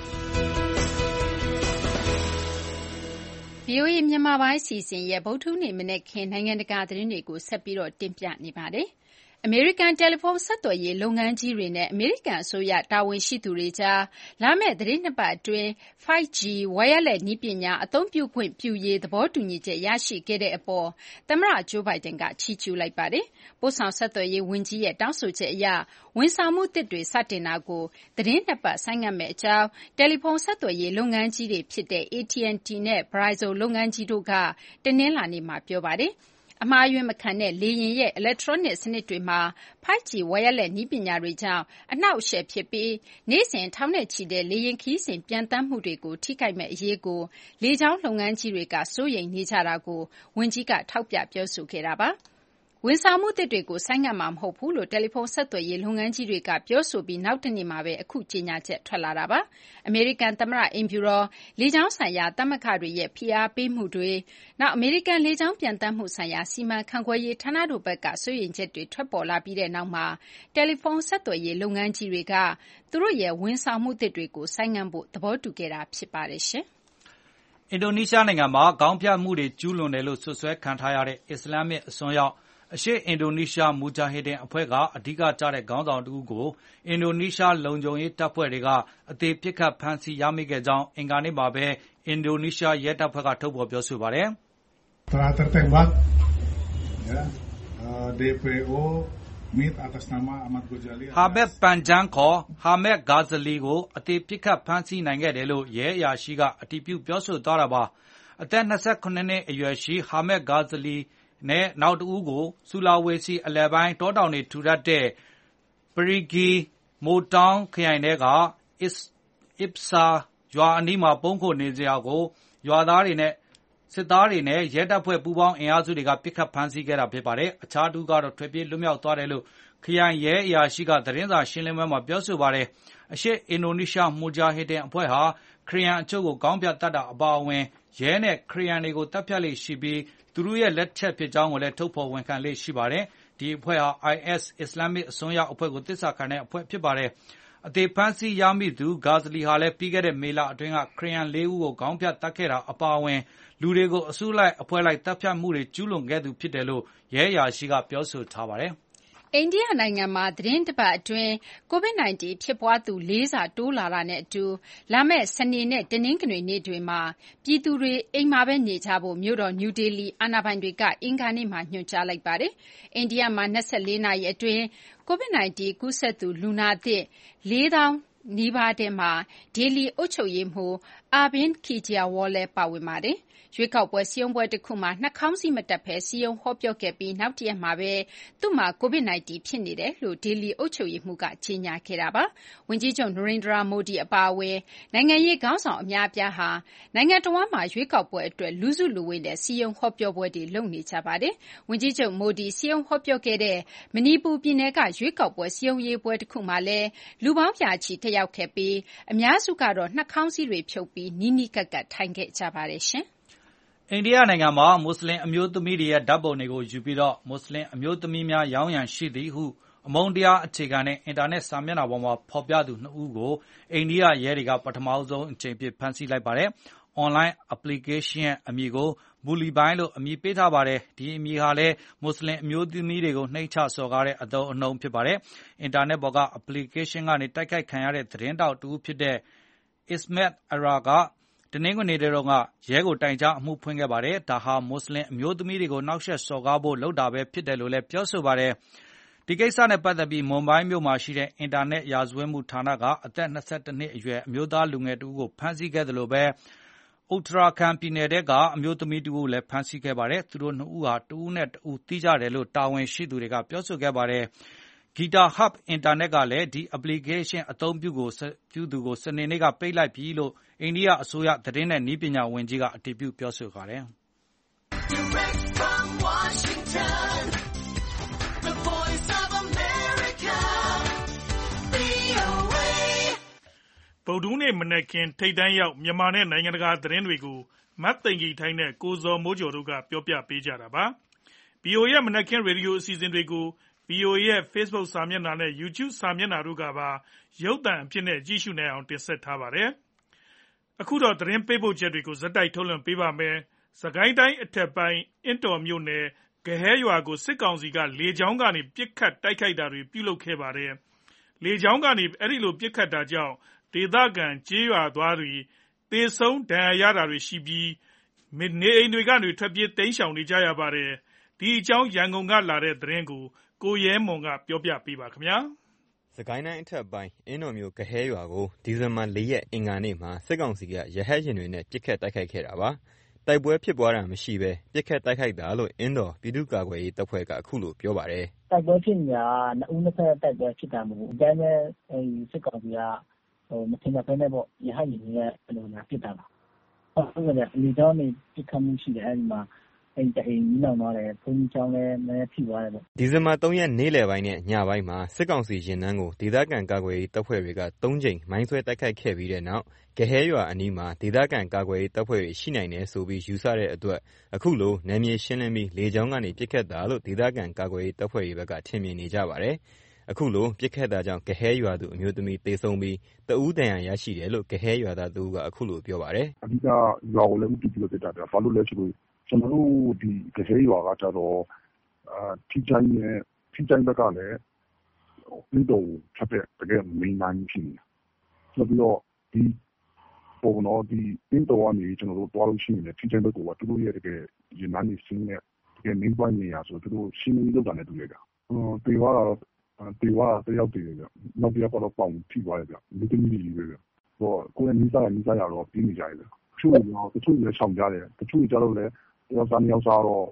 ဗွီအိုအေမြန်မာပိုင်းအစီအစဉ်ရဲ့ဗုဒ္ဓဟူးနေ့မနက်ခင်းနိုင်ငံတကာသတင်းတွေကိုဆက်ပြီးတော့တင်ပြနေပါတယ်။အမေရိကန်တယ်လီဖုန်းဆက်သွယ်ရေးလုပ်ငန်းကြီးတွေနဲ့အမေရိကန်အစိုးရတာဝန်ရှိသူတွေကြားလာမယ့်သီတင်းနှစ်ပတ်အတွင်း five G ဝိုင်ယာလက်နည်းပညာအသုံးပြုခွင့်ပြုရေးသဘောတူညီချက်ရရှိခဲ့တဲ့အပေါ်သမ္မတဂျိုးဘိုင်ဒန်ကချီးကျူးလိုက်ပါတယ်။ပို့ဆောင်ဆက်သွယ်ရေးဝန်ကြီးရဲ့တောင်းဆိုချက်အရဝန်ဆောင်မှုသစ်တွေစတင်တာကိုသီတင်းနှစ်ပတ်ဆိုင်းငံ့မယ့်အကြောင်းတယ်လီဖုန်းဆက်သွယ်ရေးလုပ်ငန်းကြီးတွေဖြစ်တဲ့ A T and T နဲ့ Verizon လုပ်ငန်းကြီးတို့ကတနင်္လာနေ့မှာပြောပါတယ်။အမှားအယွင်းမခံတဲ့လေယာဉ်ရဲ့အီလက်ထရောနစ်စနစ်တွေမှာ five G ဝိုင်ယာလက်နည်းပညာတွေကြောင့်အနှောင့်အယှက်ဖြစ်ပြီးနေ့စဉ်ထောင်နဲ့ချီတဲ့လေယာဉ်ခရီးစဉ်ပျံသန်းမှုတွေကိုထိခိုက်မဲ့အရေးကိုလေကြောင်းလုပ်ငန်းကြီးတွေကစိုးရိမ်နေကြတာကိုဝန်ကြီးကထောက်ပြပြောဆိုခဲ့တာပါ။ဝန်ဆောင်မှုသစ်တွေကိုဆိုင်းငံ့မှာမဟုတ်ဘူးလို့တယ်လီဖုန်းဆက်သွယ်ရေးလုပ်ငန်းကြီးတွေကပြောဆိုပြီးနောက်တနေ့မှာပဲအခုကြေညာချက်ထွက်လာတာပါ။အမေရိကန်သမ္မတအိမ်ဖြူတော်လေကြောင်းဆိုင်ရာသမဂ္ဂတွေရဲ့ဖိအားပေးမှုတွေနောက်အမေရိကန်လေကြောင်းပြန်တမ်းမှုဆိုင်ရာစီမံခန့်ခွဲရေးဌာနတို့ဘက်ကစိုးရိမ်ချက်တွေထွက်ပေါ်လာပြီးတဲ့နောက်မှာတယ်လီဖုန်းဆက်သွယ်ရေးလုပ်ငန်းကြီးတွေကသူတို့ရဲ့ဝန်ဆောင်မှုသစ်တွေကိုဆိုင်းငံ့ဖို့သဘောတူခဲ့တာဖြစ်ပါတယ်ရှင်။အင်ဒိုနီးရှားနိုင်ငံမှာခေါင်းဖြတ်မှုတွေကျူးလွန်တယ်လို့ဆွဆွဲခံထားရတဲ့အစ္စလာမစ်အစွန်းရောက်အရှေ့အင်ဒိုနီးရှားမူဂျာဟစ်ဒင်အဖွဲ့ကအဓိကကျတဲ့ခေါင်းဆောင်တဦးကိုအင်ဒိုနီးရှားလုံခြုံရေးတပ်ဖွဲ့တွေကအသေးပစ်ခတ်ဖမ်းဆီးရမိခဲ့ကြောင်းအင်္ဂါနေ့မှာပဲအင်ဒိုနီးရှားရဲတပ်ဖွဲ့ကထုတ်ဖော်ပြောဆိုပါတယ်။ Telah tertembak ya D P O Meet atas nama Ahmad Ghazali ဟာမက်ပန်ဂျန်ခေါ်ဟာမက်ဂါဇလီကိုအသေးပစ်ခတ်ဖမ်းဆီးနိုင်ခဲ့တယ်လို့ရဲအရာရှိကအတည်ပြုပြောဆိုသွားတာပါ။အသက်၂၇နှစ်အရွယ်ရှိဟာမက်ဂါဇလီနဲ့နောက်တစ်ဦးကိုဆူလာဝေစီအလဲပိုင်းတောတောင်တွေထူထပ်တဲ့ပရီဂီမိုတောင်ခရိုင်တွေက Ipsa ရွာအနီးမှာပုန်းခိုနေကြကိုရွာသားတွေနဲ့စစ်သားတွေနဲ့ရဲတပ်ဖွဲ့ပူးပေါင်းအင်အားစုတွေကပစ်ခတ်ဖမ်းဆီးခဲ့တာဖြစ်ပါတယ်။အခြားသူကတော့ထွက်ပြေးလွတ်မြောက်သွားတယ်လို့ခရိုင်ရဲအရာရှိကသတင်းစာရှင်းလင်းပွဲမှာပြောဆိုပါတယ်။အရှေ့အင်ဒိုနီးရှားမူဂျာဟစ်ဒင်အဖွဲ့ဟာခရီးယန်အချို့ကိုကောင်းပြတ်တတ်တာအပါအဝင်ရဲနဲ့ခရီးယန်တွေကိုတပ်ဖြတ်လေ့ရှိပြီးသူတို့ရဲ့လက်ချက်ဖြစ်ကြောင်းကိုလည်းထုတ်ဖော်ဝန်ခံလေ့ရှိပါတယ်။ဒီအဖွဲ့ဟာ အိုင်အက်စ် အစ္စလာမစ်အစွန်းရောက်အဖွဲ့ကိုတစ္ဆာခံတဲ့အဖွဲ့ဖြစ်ပါတယ်။အသေးဖမ်းဆီးရမိသူဂါဇလီဟာလည်းပြီးခဲ့တဲ့မေလအတွင်းကခရီးယန်လေးဦးကိုခေါင်းဖြတ်တတ်ခဲ့တာအပါအဝင်လူတွေကိုအစုလိုက်အဖွဲ့လိုက်တပ်ဖြတ်မှုတွေကျူးလွန်ခဲ့သူဖြစ်တယ်လို့ရဲအရာရှိကပြောဆိုထားပါတယ်။အိန္ဒိယနိုင်ငံမှာသတင်းတပတ်အတွင်း ကိုဗစ် ၁၉ ဖြစ်ပွားသူလေးဆတိုးလာတာနဲ့အတူလာမယ့်စနေနဲ့တနင်္ဂနွေနေ့တွေမှာပြည်သူတွေအိမ်မှာပဲနေကြဖို့မြို့တော်နယူးဒေလီအာဏာပိုင်တွေကအင်္ဂါနေ့မှာညွှန်ကြားလိုက်ပါတယ်။အိန္ဒိယမှာ၂၄နာရီအတွင်းကိုဗစ် ၁၉ ကူးစက်သူလူနာသစ်လေးသောင်းနီးပါးထဲမှာဒေလီအုပ်ချုပ်ရေးမှူး Arvind Kejriwal လည်းပါဝင်ပါတယ်။ရွေးကောက်ပွဲစည်းရုံးပွဲတခုမှာနှာခေါင်းစည်းမတပ်ဘဲစည်းရုံးဟောပြောခဲ့ပြီးနောက်တရက်မှာပဲသူ့မှာကိုဗစ် ၁၉ ဖြစ်နေတယ်လို့ဒေလီအုပ်ချုပ်ရေးမှူးကကြေညာခဲ့တာပါ။ဝန်ကြီးချုပ်နရိန်ဒရာမိုဒီအပါအဝင်နိုင်ငံရေးခေါင်းဆောင်အများအပြားဟာနိုင်ငံတော်မှာရွေးကောက်ပွဲအတွက်လူစုလူဝေးနဲ့စည်းရုံးဟောပြောပွဲတွေလုပ်နေကြပါတယ်။ဝန်ကြီးချုပ်မိုဒီစည်းရုံးဟောပြောခဲ့တဲ့မဏိပူပြည်နယ်ကရွေးကောက်ပွဲစည်းရုံးရေးပွဲတခုမှာလည်းလူပေါင်းရာချီတက်ရောက်ခဲ့ပြီးအများစုကတော့နှာခေါင်းစည်းတွေဖြုတ်ပြီးနီးနီးကပ်ကပ်ထိုင်ခဲ့ကြပါတယ်ရှင်။အိန္ဒိယနိုင်ငံမှာမွတ်စလင်အမျိုးသမီးတွေရဲ့ဓာတ်ပုံတွေကိုယူပြီးတော့မွတ်စလင်အမျိုးသမီးများရောင်းရန်ရှိသည်ဟုအမုန်းတရားအခြေခံတဲ့အင်တာနက်စာမျက်နှာပေါ်မှာဖော်ပြသူနှစ်ဦးကိုအိန္ဒိယရဲတွေကပထမဆုံးအကြိမ်ဖြစ်ဖမ်းဆီးလိုက်ပါတယ်။ Online application ရဲ့အမည်ကို Bully Bhai လို့အမည်ပေးထားပါတယ်။ဒီအမည်ဟာလည်းမွတ်စလင်အမျိုးသမီးတွေကိုနှိမ့်ချစော်ကားတဲ့အသုံးအနှုန်းဖြစ်ပါတယ်။အင်တာနက်ပေါ်က application ကနေတိုက်ခိုက်ခံရတဲ့သတင်းတောက်တူဖြစ်တဲ့ Ismet Ara ကတနင်္ဂနွေနေ့တုန်းကရဲကိုတိုင်ကြားအမှုဖွင့်ခဲ့ပါတယ်။ဒါဟာမွတ်စလင်အမျိုးသမီးတွေကိုနှောက်ယှက်စော်ကားဖို့လုပ်တာပဲဖြစ်တယ်လို့လည်းပြောဆိုပါတယ်။ဒီကိစ္စနဲ့ပတ်သက်ပြီးမွန်ဘိုင်းမြို့မှာရှိတဲ့အင်တာနက်ရာဇဝတ်မှုဌာနကအသက်၂၁နှစ်အရွယ်အမျိုးသားလူငယ်တဦးကိုဖမ်းဆီးခဲ့တယ်လို့ပဲဥတရာခန်ပြည်နယ်ကအမျိုးသမီးတဦးလည်းဖမ်းဆီးခဲ့ပါတယ်။သူတို့နှစ်ဦးဟာတဦးနဲ့တဦးတီးကြတယ်လို့တာဝန်ရှိသူတွေကပြောဆိုခဲ့ပါတယ်။ Gita Hub အင်တာနက်ကလည်းဒီ application အသုံးပြုကိုပြုသူကိုစနေနေ့ကပိတ်လိုက်ပြီလို့အိန္ဒိယအစိုးရသတင်းနဲ့နည်းပညာဝန်ကြီးကအတည်ပြုပြောဆိုပါတယ်။ Direct from Washington, the voice of America, ဗွီအိုအေဗုဒ္ဓဟူးနေ့မနက်ခင်းထိပ်တန်းရောက်မြန်မာနဲ့နိုင်ငံတကာသတင်းတွေကိုမတ်သိင်္ဂီထိုင်းနဲ့ကိုဇော်မိုးကျော်တို့ကပြောပြပေးကြတာပါ။ ဗွီအိုအေရဲ့မနက်ခင်းရေဒီယိုအစီအစဉ်တွေကို ဗွီအိုအေရဲ့ Facebook စာမျက်နှာနဲ့ YouTube စာမျက်နှာတို့ကပါရုပ်သံအဖြစ်နဲ့ကြည့်ရှုနိုင်အောင်တင်ဆက်ထားပါတယ်။ အခုတော့သတင်းပေးပို့ချက်တွေကိုဆက်တိုက်ထုတ်လွှင့်ပေးပါမယ်။ စစ်ကိုင်းတိုင်းအထက်ပိုင်းအင်းတော်မြို့နယ်ကဟဲရွာကိုစစ်ကောင်စီကလေကြောင်းကနေပစ်ခတ်တိုက်ခိုက်တာတွေပြုလုပ်ခဲ့ပါတယ်။ လေကြောင်းကနေအဲဒီလိုပစ်ခတ်တာကြောင့်ဒေသခံကျေးရွာသားတွေသေဆုံးဒဏ်ရာရတာတွေရှိပြီးနေအိမ်တွေကနေထွက်ပြေးတိမ်းရှောင်နေကြရပါတယ်။ ဒီအကြောင်းရန်ကုန်ကလာတဲ့သတင်းကိုကိုရဲမွန်ကပြောပြပေးပါမယ်။စစ်ကိုင်းတိုင်းအထက်ပိုင်းအင်းတော်မြို့ကဟဲရွာကိုဒီဇင်ဘာ၄ရက်အင်္ဂါနေ့မှာစစ်ကောင်စီကရဟတ်ယာဉ်တွေနဲ့ပစ်ခတ်တိုက်ခိုက်ခဲ့တာပါ။တိုက်ပွဲဖြစ်ပွားတာမရှိဘဲပစ်ခတ်တိုက်ခိုက်တာလို့အင်းတော်ပြည်သူ့ကာကွယ်ရေးတပ်ဖွဲ့ကအခုလိုပြောပါတယ်။တိုက်ပွဲဖြစ်နေတာနှစ်ဦးနှစ်ဖက်တိုက်ပွဲဖြစ်တာမဟုတ်ဘူး။အတိုင်းပဲစစ်ကောင်စီကဟိုမထင်မှတ်ဘဲနဲ့ပေါ့ရဟတ်ယာဉ်တွေနဲ့ဘယ်လိုလာပစ်တာပါ။ဟုတ်ကဲ့လေကြောင်းနေပစ်ခတ်မှုရှိတယ်အဲဒီမှာအိမ်တအိမ်ကြီးလောင်သွားတယ်ဘုန်းကြီးကျောင်းလည်းနည်းထိသွားတယ်ပေါ့ဒီဇင်ဘာ၃ရက်နေ့လယ်ပိုင်းနဲ့ညပိုင်းမှာစစ်ကောင်စီရင်နှန်းကိုဒေသခံကာကွယ်ရေးတပ်ဖွဲ့တွေက၃ကြိမ်မိုင်းဆွဲတိုက်ခိုက်ခဲ့ပြီးတဲ့နောက်ကဟဲရွာအနီးမှာဒေသခံကာကွယ်ရေးတပ်ဖွဲ့တွေရှိနိုင်တယ်ဆိုပြီးယူဆတဲ့အတွက်အခုလိုနယ်မြေရှင်းလင်းပြီးလေကြောင်းကနေပစ်ခတ်တာလို့ဒေသခံကာကွယ်ရေးတပ်ဖွဲ့တွေဘက်ကထင်မြင်နေကြပါတယ်အခုလိုပစ်ခတ်တာကြောင့်ကဟဲရွာသူအမျိုးသမီးသေဆုံးပြီးတဦးဒဏ်ရာရရှိတယ်လို့ကဟဲရွာသားသူကအခုလိုပြောပါတယ်အဓိကရွာကိုလည်းဥတီပြီးတော့တက်တာဗျဘာလို့လဲဆိုလို့ကျွန်တော်တို့ဒီကဟဲရွာကကြတော့အာထိချိုင်းနဲ့ထိချိုင်းဘက်ကလည်းဒီတော့ဖြတ်တဲ့တကယ်မင်းနိုင်ဖြစ်နေဆိုပြီးတော့ဒီပုံတော့ဒီအင်းတော်ကနေကျွန်တော်တို့တွားလို့ရှိနေတယ်ထိချိုင်းဘက်ကသူတို့ရဲ့တကယ်ရင်နိုင်နေစင်းနဲ့တကယ်မင်းပွားနေရဆိုသူတို့ရှင်းပြီးလောက်တာနဲ့တူရတယ်ဟိုတေဝါတော့တေဝါတယောက်တည်းဗျနောက်တစ်ယောက်ကတော့ပေါင်ထိသွားတယ်ဗျဒီတနည်းကြီးပဲဗျဟိုကိုယ်နီးစားနီးစားရတော့ပြီးနေကြတယ်ဗျချို့ရောတချို့လည်းရှောင်ကြတယ်တချို့ကြတော့လည်းတယောက်သားနှစ်ယောက်သားတော့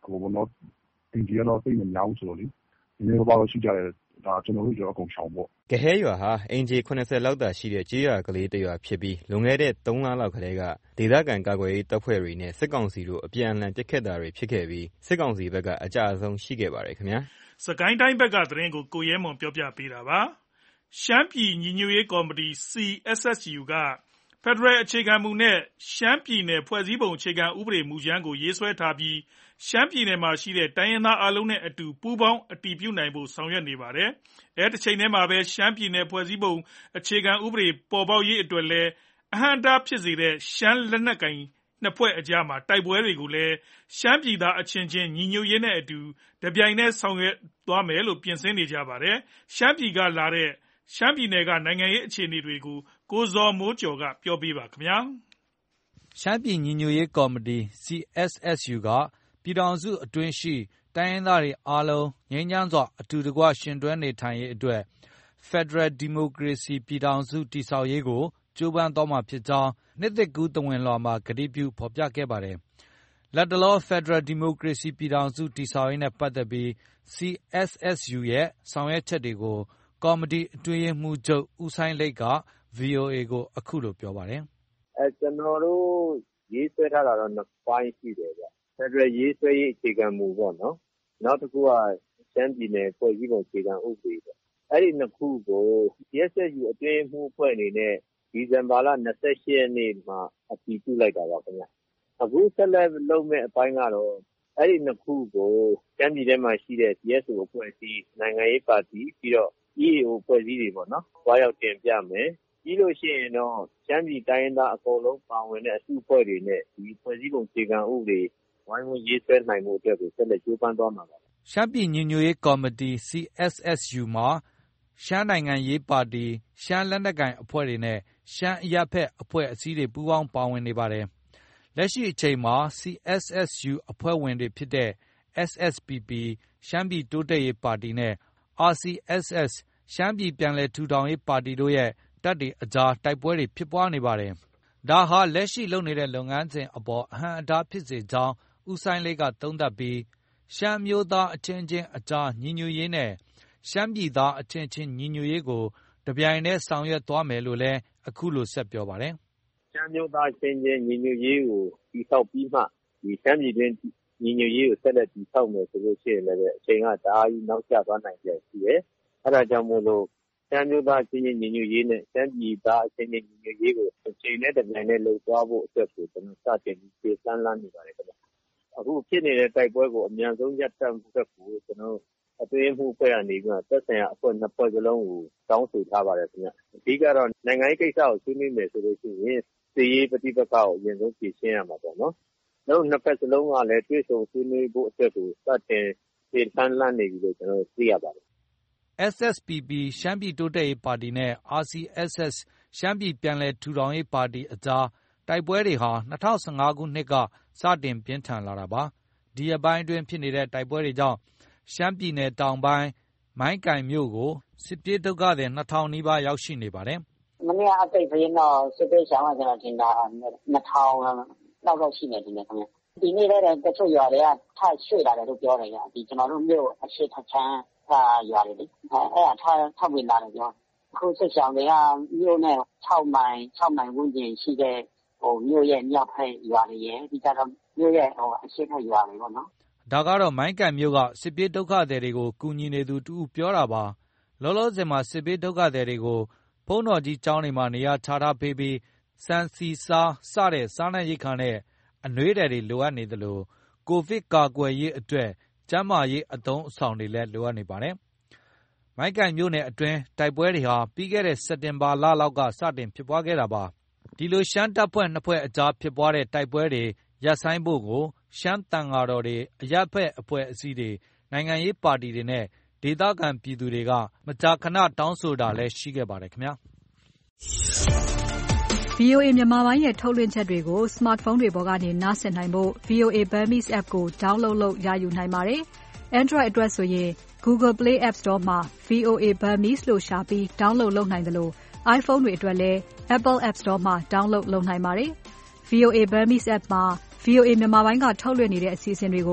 ဟိုဘောနော်အင်ဂျီကတော့သိနေများဘူးဆိုတော့လေဒီနေ့ဘာလို့ရှိကြတယ်ဒါကျွန်တော်တို့ကြောအကုန်ရှောင်ပေါ့ကဟဲရွာဟာအင်ဂျီခုနှစ်ဆယ်လောက်သာရှိတဲ့ကြေးရွာကလေးတစ်ရွာဖြစ်ပြီးလွန်ခဲ့တဲ့သုံးလလောက်ကလေးကဒေသခံကာကွယ်ရေးတပ်ဖွဲ့တွေနဲ့စစ်ကောင်စီတို့အပြန်အလှန်ပစ်ခတ်တာတွေဖြစ်ခဲ့ပြီးစစ်ကောင်စီဘက်ကအကြအဆုံးရှိခဲ့ပါတယ်ခင်ဗျာစကိုင်းတိုင်းဘက်ကသတင်းကိုကိုရဲမွန်ပြောပြပေးတာပါရှမ်းပြည်ညီညွတ်ရေးကော်မတီ C S S U ကဖက်ဒရယ်အခြေခံမူနဲ့ရှမ်းပြည်နယ်ဖွဲ့စည်းပုံအခြေခံဥပဒေမူကြမ်းကိုရေးဆွဲထားပြီးရှမ်းပြည်နယ်မှာရှိတဲ့တိုင်းရင်းသားအလုံးနဲ့အတူပူးပေါင်းအတည်ပြုနိုင်ဖို့ဆောင်ရွက်နေပါတယ်။အဲတစ်ချိန်တည်းမှာပဲရှမ်းပြည်နယ်ဖွဲ့စည်းပုံအခြေခံဥပဒေပေါ်ပေါက်ရေးအတွက်လည်းအဟန့်အတားဖြစ်စေတဲ့ရှမ်းလက်နက်ကိုင်နှစ်ဖွဲ့အကြားမှာတိုက်ပွဲတွေကိုလည်းရှမ်းပြည်သားအချင်းချင်းညီညွတ်ရေးနဲ့အတူတပြိုင်တည်းဆောင်ရွက်သွားမယ်လို့ပြင်ဆင်နေကြပါတယ်။ရှမ်းပြည်ကလာတဲ့ရှမ်းပြည်နယ်ကနိုင်ငံရေးအခြေအနေတွေကိုကိုဇော်မိုးကျော်ကပြောပြပါခင်ဗျာရှမ်းပြည်ညီညွတ်ရေးကော်မတီ C S S U ကပြည်ထောင်စုအတွင်းရှိတိုင်းရင်းသားတွေအားလုံးငြိမ်းချမ်းစွာအတူတကွရှင်တွဲနေထိုင်ရေးအတွက်ဖက်ဒရယ်ဒီမိုကရေစီပြည်ထောင်စုတည်ဆောက်ရေးကိုကြိုးပမ်းသွားမှာဖြစ်ကြောင်းနှစ်သစ်ကူးသဝင်လွှာမှာကတိပြုဖော်ပြခဲ့ပါတယ်။လက်တလောဖက်ဒရယ်ဒီမိုကရေစီပြည်ထောင်စုတည်ဆောက်ရေးနဲ့ပတ်သက်ပြီး C S S U ရဲ့ဆောင်ရွက်ချက်တွေကိုကော်မတီအတွင်းရေးမှူးချုပ်ဦးစိုင်းလိတ်က V O A ကိုအခုလိုပြောပါတယ်။အဲကျွန်တော်တို့ရေးဆွဲထားတာတော့နှစ်ပိုင်းရှိတယ်ဗျ။ဖက်ဒရယ်ရေးဆွဲရေးအခြေခံမူပေါ့နော်။နောက်တစ်ခုကရှမ်းပြည်နယ်ဖွဲ့စည်းပုံအခြေခံဥပဒေပေါ့။အဲ့ဒီနှစ်ခုကို C S S U အတွင်းမှုဖွဲ့အနေနဲ့ဒီဇင်ဘာလ၂၈ရက်နေ့မှာအတည်ပြုလိုက်တာပါခင်ဗျ။အခုဆက်လက်လုပ်မဲ့အပိုင်းကတော့အဲ့ဒီနှစ်ခုကိုရှမ်းပြည်ထဲမှာရှိတဲ့ C S S U အဖွဲ့အစည်းနိုင်ငံရေးပါတီပြီးတော့E A O ဖွဲ့စည်းတွေပေါ့နော်။ဘာရောက်တင်ပြမယ်။ပြီးလို့ရှိရင်တော့ရှမ်းပြည်တိုင်းသားအကုန်လုံးပါဝင်တဲ့အစုအဖွဲ့တွေနဲ့ဒီဖွဲ့စည်းပုံအခြေခံဥပဒေဝိုင်းဝန်းရေးဆွဲနိုင်မှုအတွက်ကိုဆက်လက်ကြိုးပမ်းသွားမှာပါရှမ်းပြည်ညီညွတ်ရေးကော်မတီ C S S U မှာရှမ်းနိုင်ငံရေးပါတီရှမ်းလက်နက်ကိုင်အဖွဲ့တွေနဲ့ရှမ်းအရပ်ဖက်အဖွဲ့အစည်းတွေပူးပေါင်းပါဝင်နေပါတယ်လက်ရှိအချိန်မှာ C S S U အဖွဲ့ဝင်တွေဖြစ်တဲ့ S S P P ရှမ်းပြည်တိုးတက်ရေးပါတီနဲ့ R C S S ရှမ်းပြည်ပြန်လည်ထူထောင်ရေးပါတီတို့ရဲ့တပ်တွေအကြားတိုက်ပွဲတွေဖြစ်ပွားနေပါတယ်။ဒါဟာလက်ရှိလုပ်နေတဲ့လုပ်ငန်းစဉ်အပေါ်အဟန့်အတားဖြစ်စေကြောင်းဦးစိုင်းလိတ်ကသုံးသပ်ပြီးရှမ်းမျိုးသားအချင်းချင်းအကြားညီညွတ်ရေးနဲ့ရှမ်းပြည်သားအချင်းချင်းညီညွတ်ရေးကိုတပြိုင်တည်းဆောင်ရွက်သွားမယ်လို့လည်းအခုလိုဆက်ပြောပါတယ်။ရှမ်းမျိုးသားအချင်းချင်းညီညွတ်ရေးကိုတည်ဆောက်ပြီးမှဒီရှမ်းပြည်တွင်းညီညွတ်ရေးကိုဆက်လက်တည်ဆောက်မယ်ဆိုလို့ရှိရင်လည်းအချိန်ကတအားကြီးနောက်ကျသွားနိုင်တယ်ရှိတယ်။အဲဒါကြောင့်မို့လို့ရှမ်းမျိုးသားအချင်းချင်းညီညွတ်ရေးနဲ့ရှမ်းပြည်သားအချင်းချင်းညီညွတ်ရေးကိုအချိန်နဲ့တပြိုင်တည်းလှုပ်သွားဖို့အတွက်ကိုကျွန်တော်စတင်ပြီးပြေးစမ်းလန်းနေပါတယ်ခင်ဗျ။အခုဖြစ်နေတဲ့တိုက်ပွဲကိုအများဆုံးရပ်တန့်ဖို့အတွက်ကိုကျွန်တော်အတွင်းမှုဖွဲ့ရနေပြီးတော့သက်ဆိုင်ရာအဖွဲ့နှစ်ဖွဲ့စလုံးကိုတောင်းဆိုထားပါတယ်ခင်ဗျ။အဓိကတော့နိုင်ငံရေးကိစ္စကိုဆွေးနွေးမယ်ဆိုလို့ရှိရင်စီရေးပဋိပက္ခကိုအရင်ဆုံးဖြေရှင်းရမှာပေါ့နော်။နောက်နှစ်ဖက်စလုံးကလည်းတွေ့ဆုံဆွေးနွေးဖို့အတွက်ကိုစတင်ပြေးစမ်းလန်းနေပြီလို့ကျွန်တော်သိရပါတယ် S S P P ရှမ်းပြည်တိုးတက်ရေးပါတီနဲ့ R C S S ရှမ်းပြည်ပြန်လည်ထူထောင်ရေးပါတီအကြားတိုက်ပွဲတွေဟာ၂၀၁၅ခုနှစ်ကစတင်ပြင်းထန်လာတာပါ။ဒီအပိုင်းအတွင်းဖြစ်နေတဲ့တိုက်ပွဲတွေကြောင့်ရှမ်းပြည်နယ်တောင်ပိုင်းမိုင်းကိုင်မြို့ကိုစစ်ပြေးဒုက္ခသည်နှစ်ထောင်နီးပါးရောက်ရှိနေပါတယ်။မနေ့ကအသိပေးတော့စစ်ပြေးရှောင်ကကျွန်တော်ထင်တာနှစ်ထောင်လောက်တော့ရှိနေတယ်ခင်ဗျ။ဒီနေ့လည်းတချို့ရွာတွေကထရွှေ့လာတယ်လို့ပြောတယ်။ဒီကျွန်တော်တို့မြို့အရှိထချမ်းကရွာတွေလေအဲ့ဒါထားထောက်ဝင်လာတယ်ပြောအခုစစ်ဆောင်တွေကမြို့နဲ့၆မိုင်၆မိုင်ဝန်းကျင်ရှိတဲ့ဟိုမြို့ရဲ့မြောက်ဖက်ရွာတွေရဲ့ဒီကတော့မြို့ရဲ့ဟိုအရှိထရွာတွေပေါ့နော်ဒါကတော့မိုင်းကန်မြို့ကစစ်ပြေးဒုက္ခသည်တွေကိုကူညီနေသူတူပြောတာပါလောလောဆယ်မှာစစ်ပြေးဒုက္ခသည်တွေကိုဘုန်းတော်ကြီးကျောင်းတွေမှာနေရာချထားပေးပြီးစံစီစာစတဲ့စားနပ်ရိက္ခာနဲ့အနှွေးတယ်တွေလိုအပ်နေသလိုကိုဗစ်ကာကွယ်ရေးအတွက်ကျန်းမာရေးအသုံးအဆောင်တွေလည်းလိုအပ်နေပါတယ်။မိုင်းကိုင်မြို့နယ်အတွင်းတိုက်ပွဲတွေဟာပြီးခဲ့တဲ့စက်တင်ဘာလလောက်ကစတင်ဖြစ်ပွားခဲ့တာပါ။ဒီလိုရှမ်းတပ်ဖွဲ့နှစ်ဖွဲ့အကြားဖြစ်ပွားတဲ့တိုက်ပွဲတွေရပ်ဆိုင်းဖို့ကိုရှမ်းတန်ဃာတော်တွေအရပ်ဖက်အဖွဲ့အစည်းတွေနိုင်ငံရေးပါတီတွေနဲ့ဒေသခံပြည်သူတွေကမကြာခဏတောင်းဆိုတာလည်းရှိခဲ့ပါတယ်ခင်ဗျာ။ V O A မြန်မာပိုင်းရဲ့ထုတ်လွှင့်ချက်တွေကို smartphone တွေပေါ်ကနေနားဆင်နိုင်ဖို့ V O A Burmese app ကို download လုပ်ရယူနိုင်ပါတယ်။ Android အတွက်ဆိုရင် Google Play App Store မှာ V O A Burmese လို့ရှာပြီး download လုပ်နိုင်တယ်လို့ iPhone တွေအတွက်လည်း Apple App Store မှာ download လုပ်နိုင်ပါတယ်။ V O A Burmese app မှာ V O A မြန်မာပိုင်းကထုတ်လွှင့်နေတဲ့အစီအစဉ်တွေကို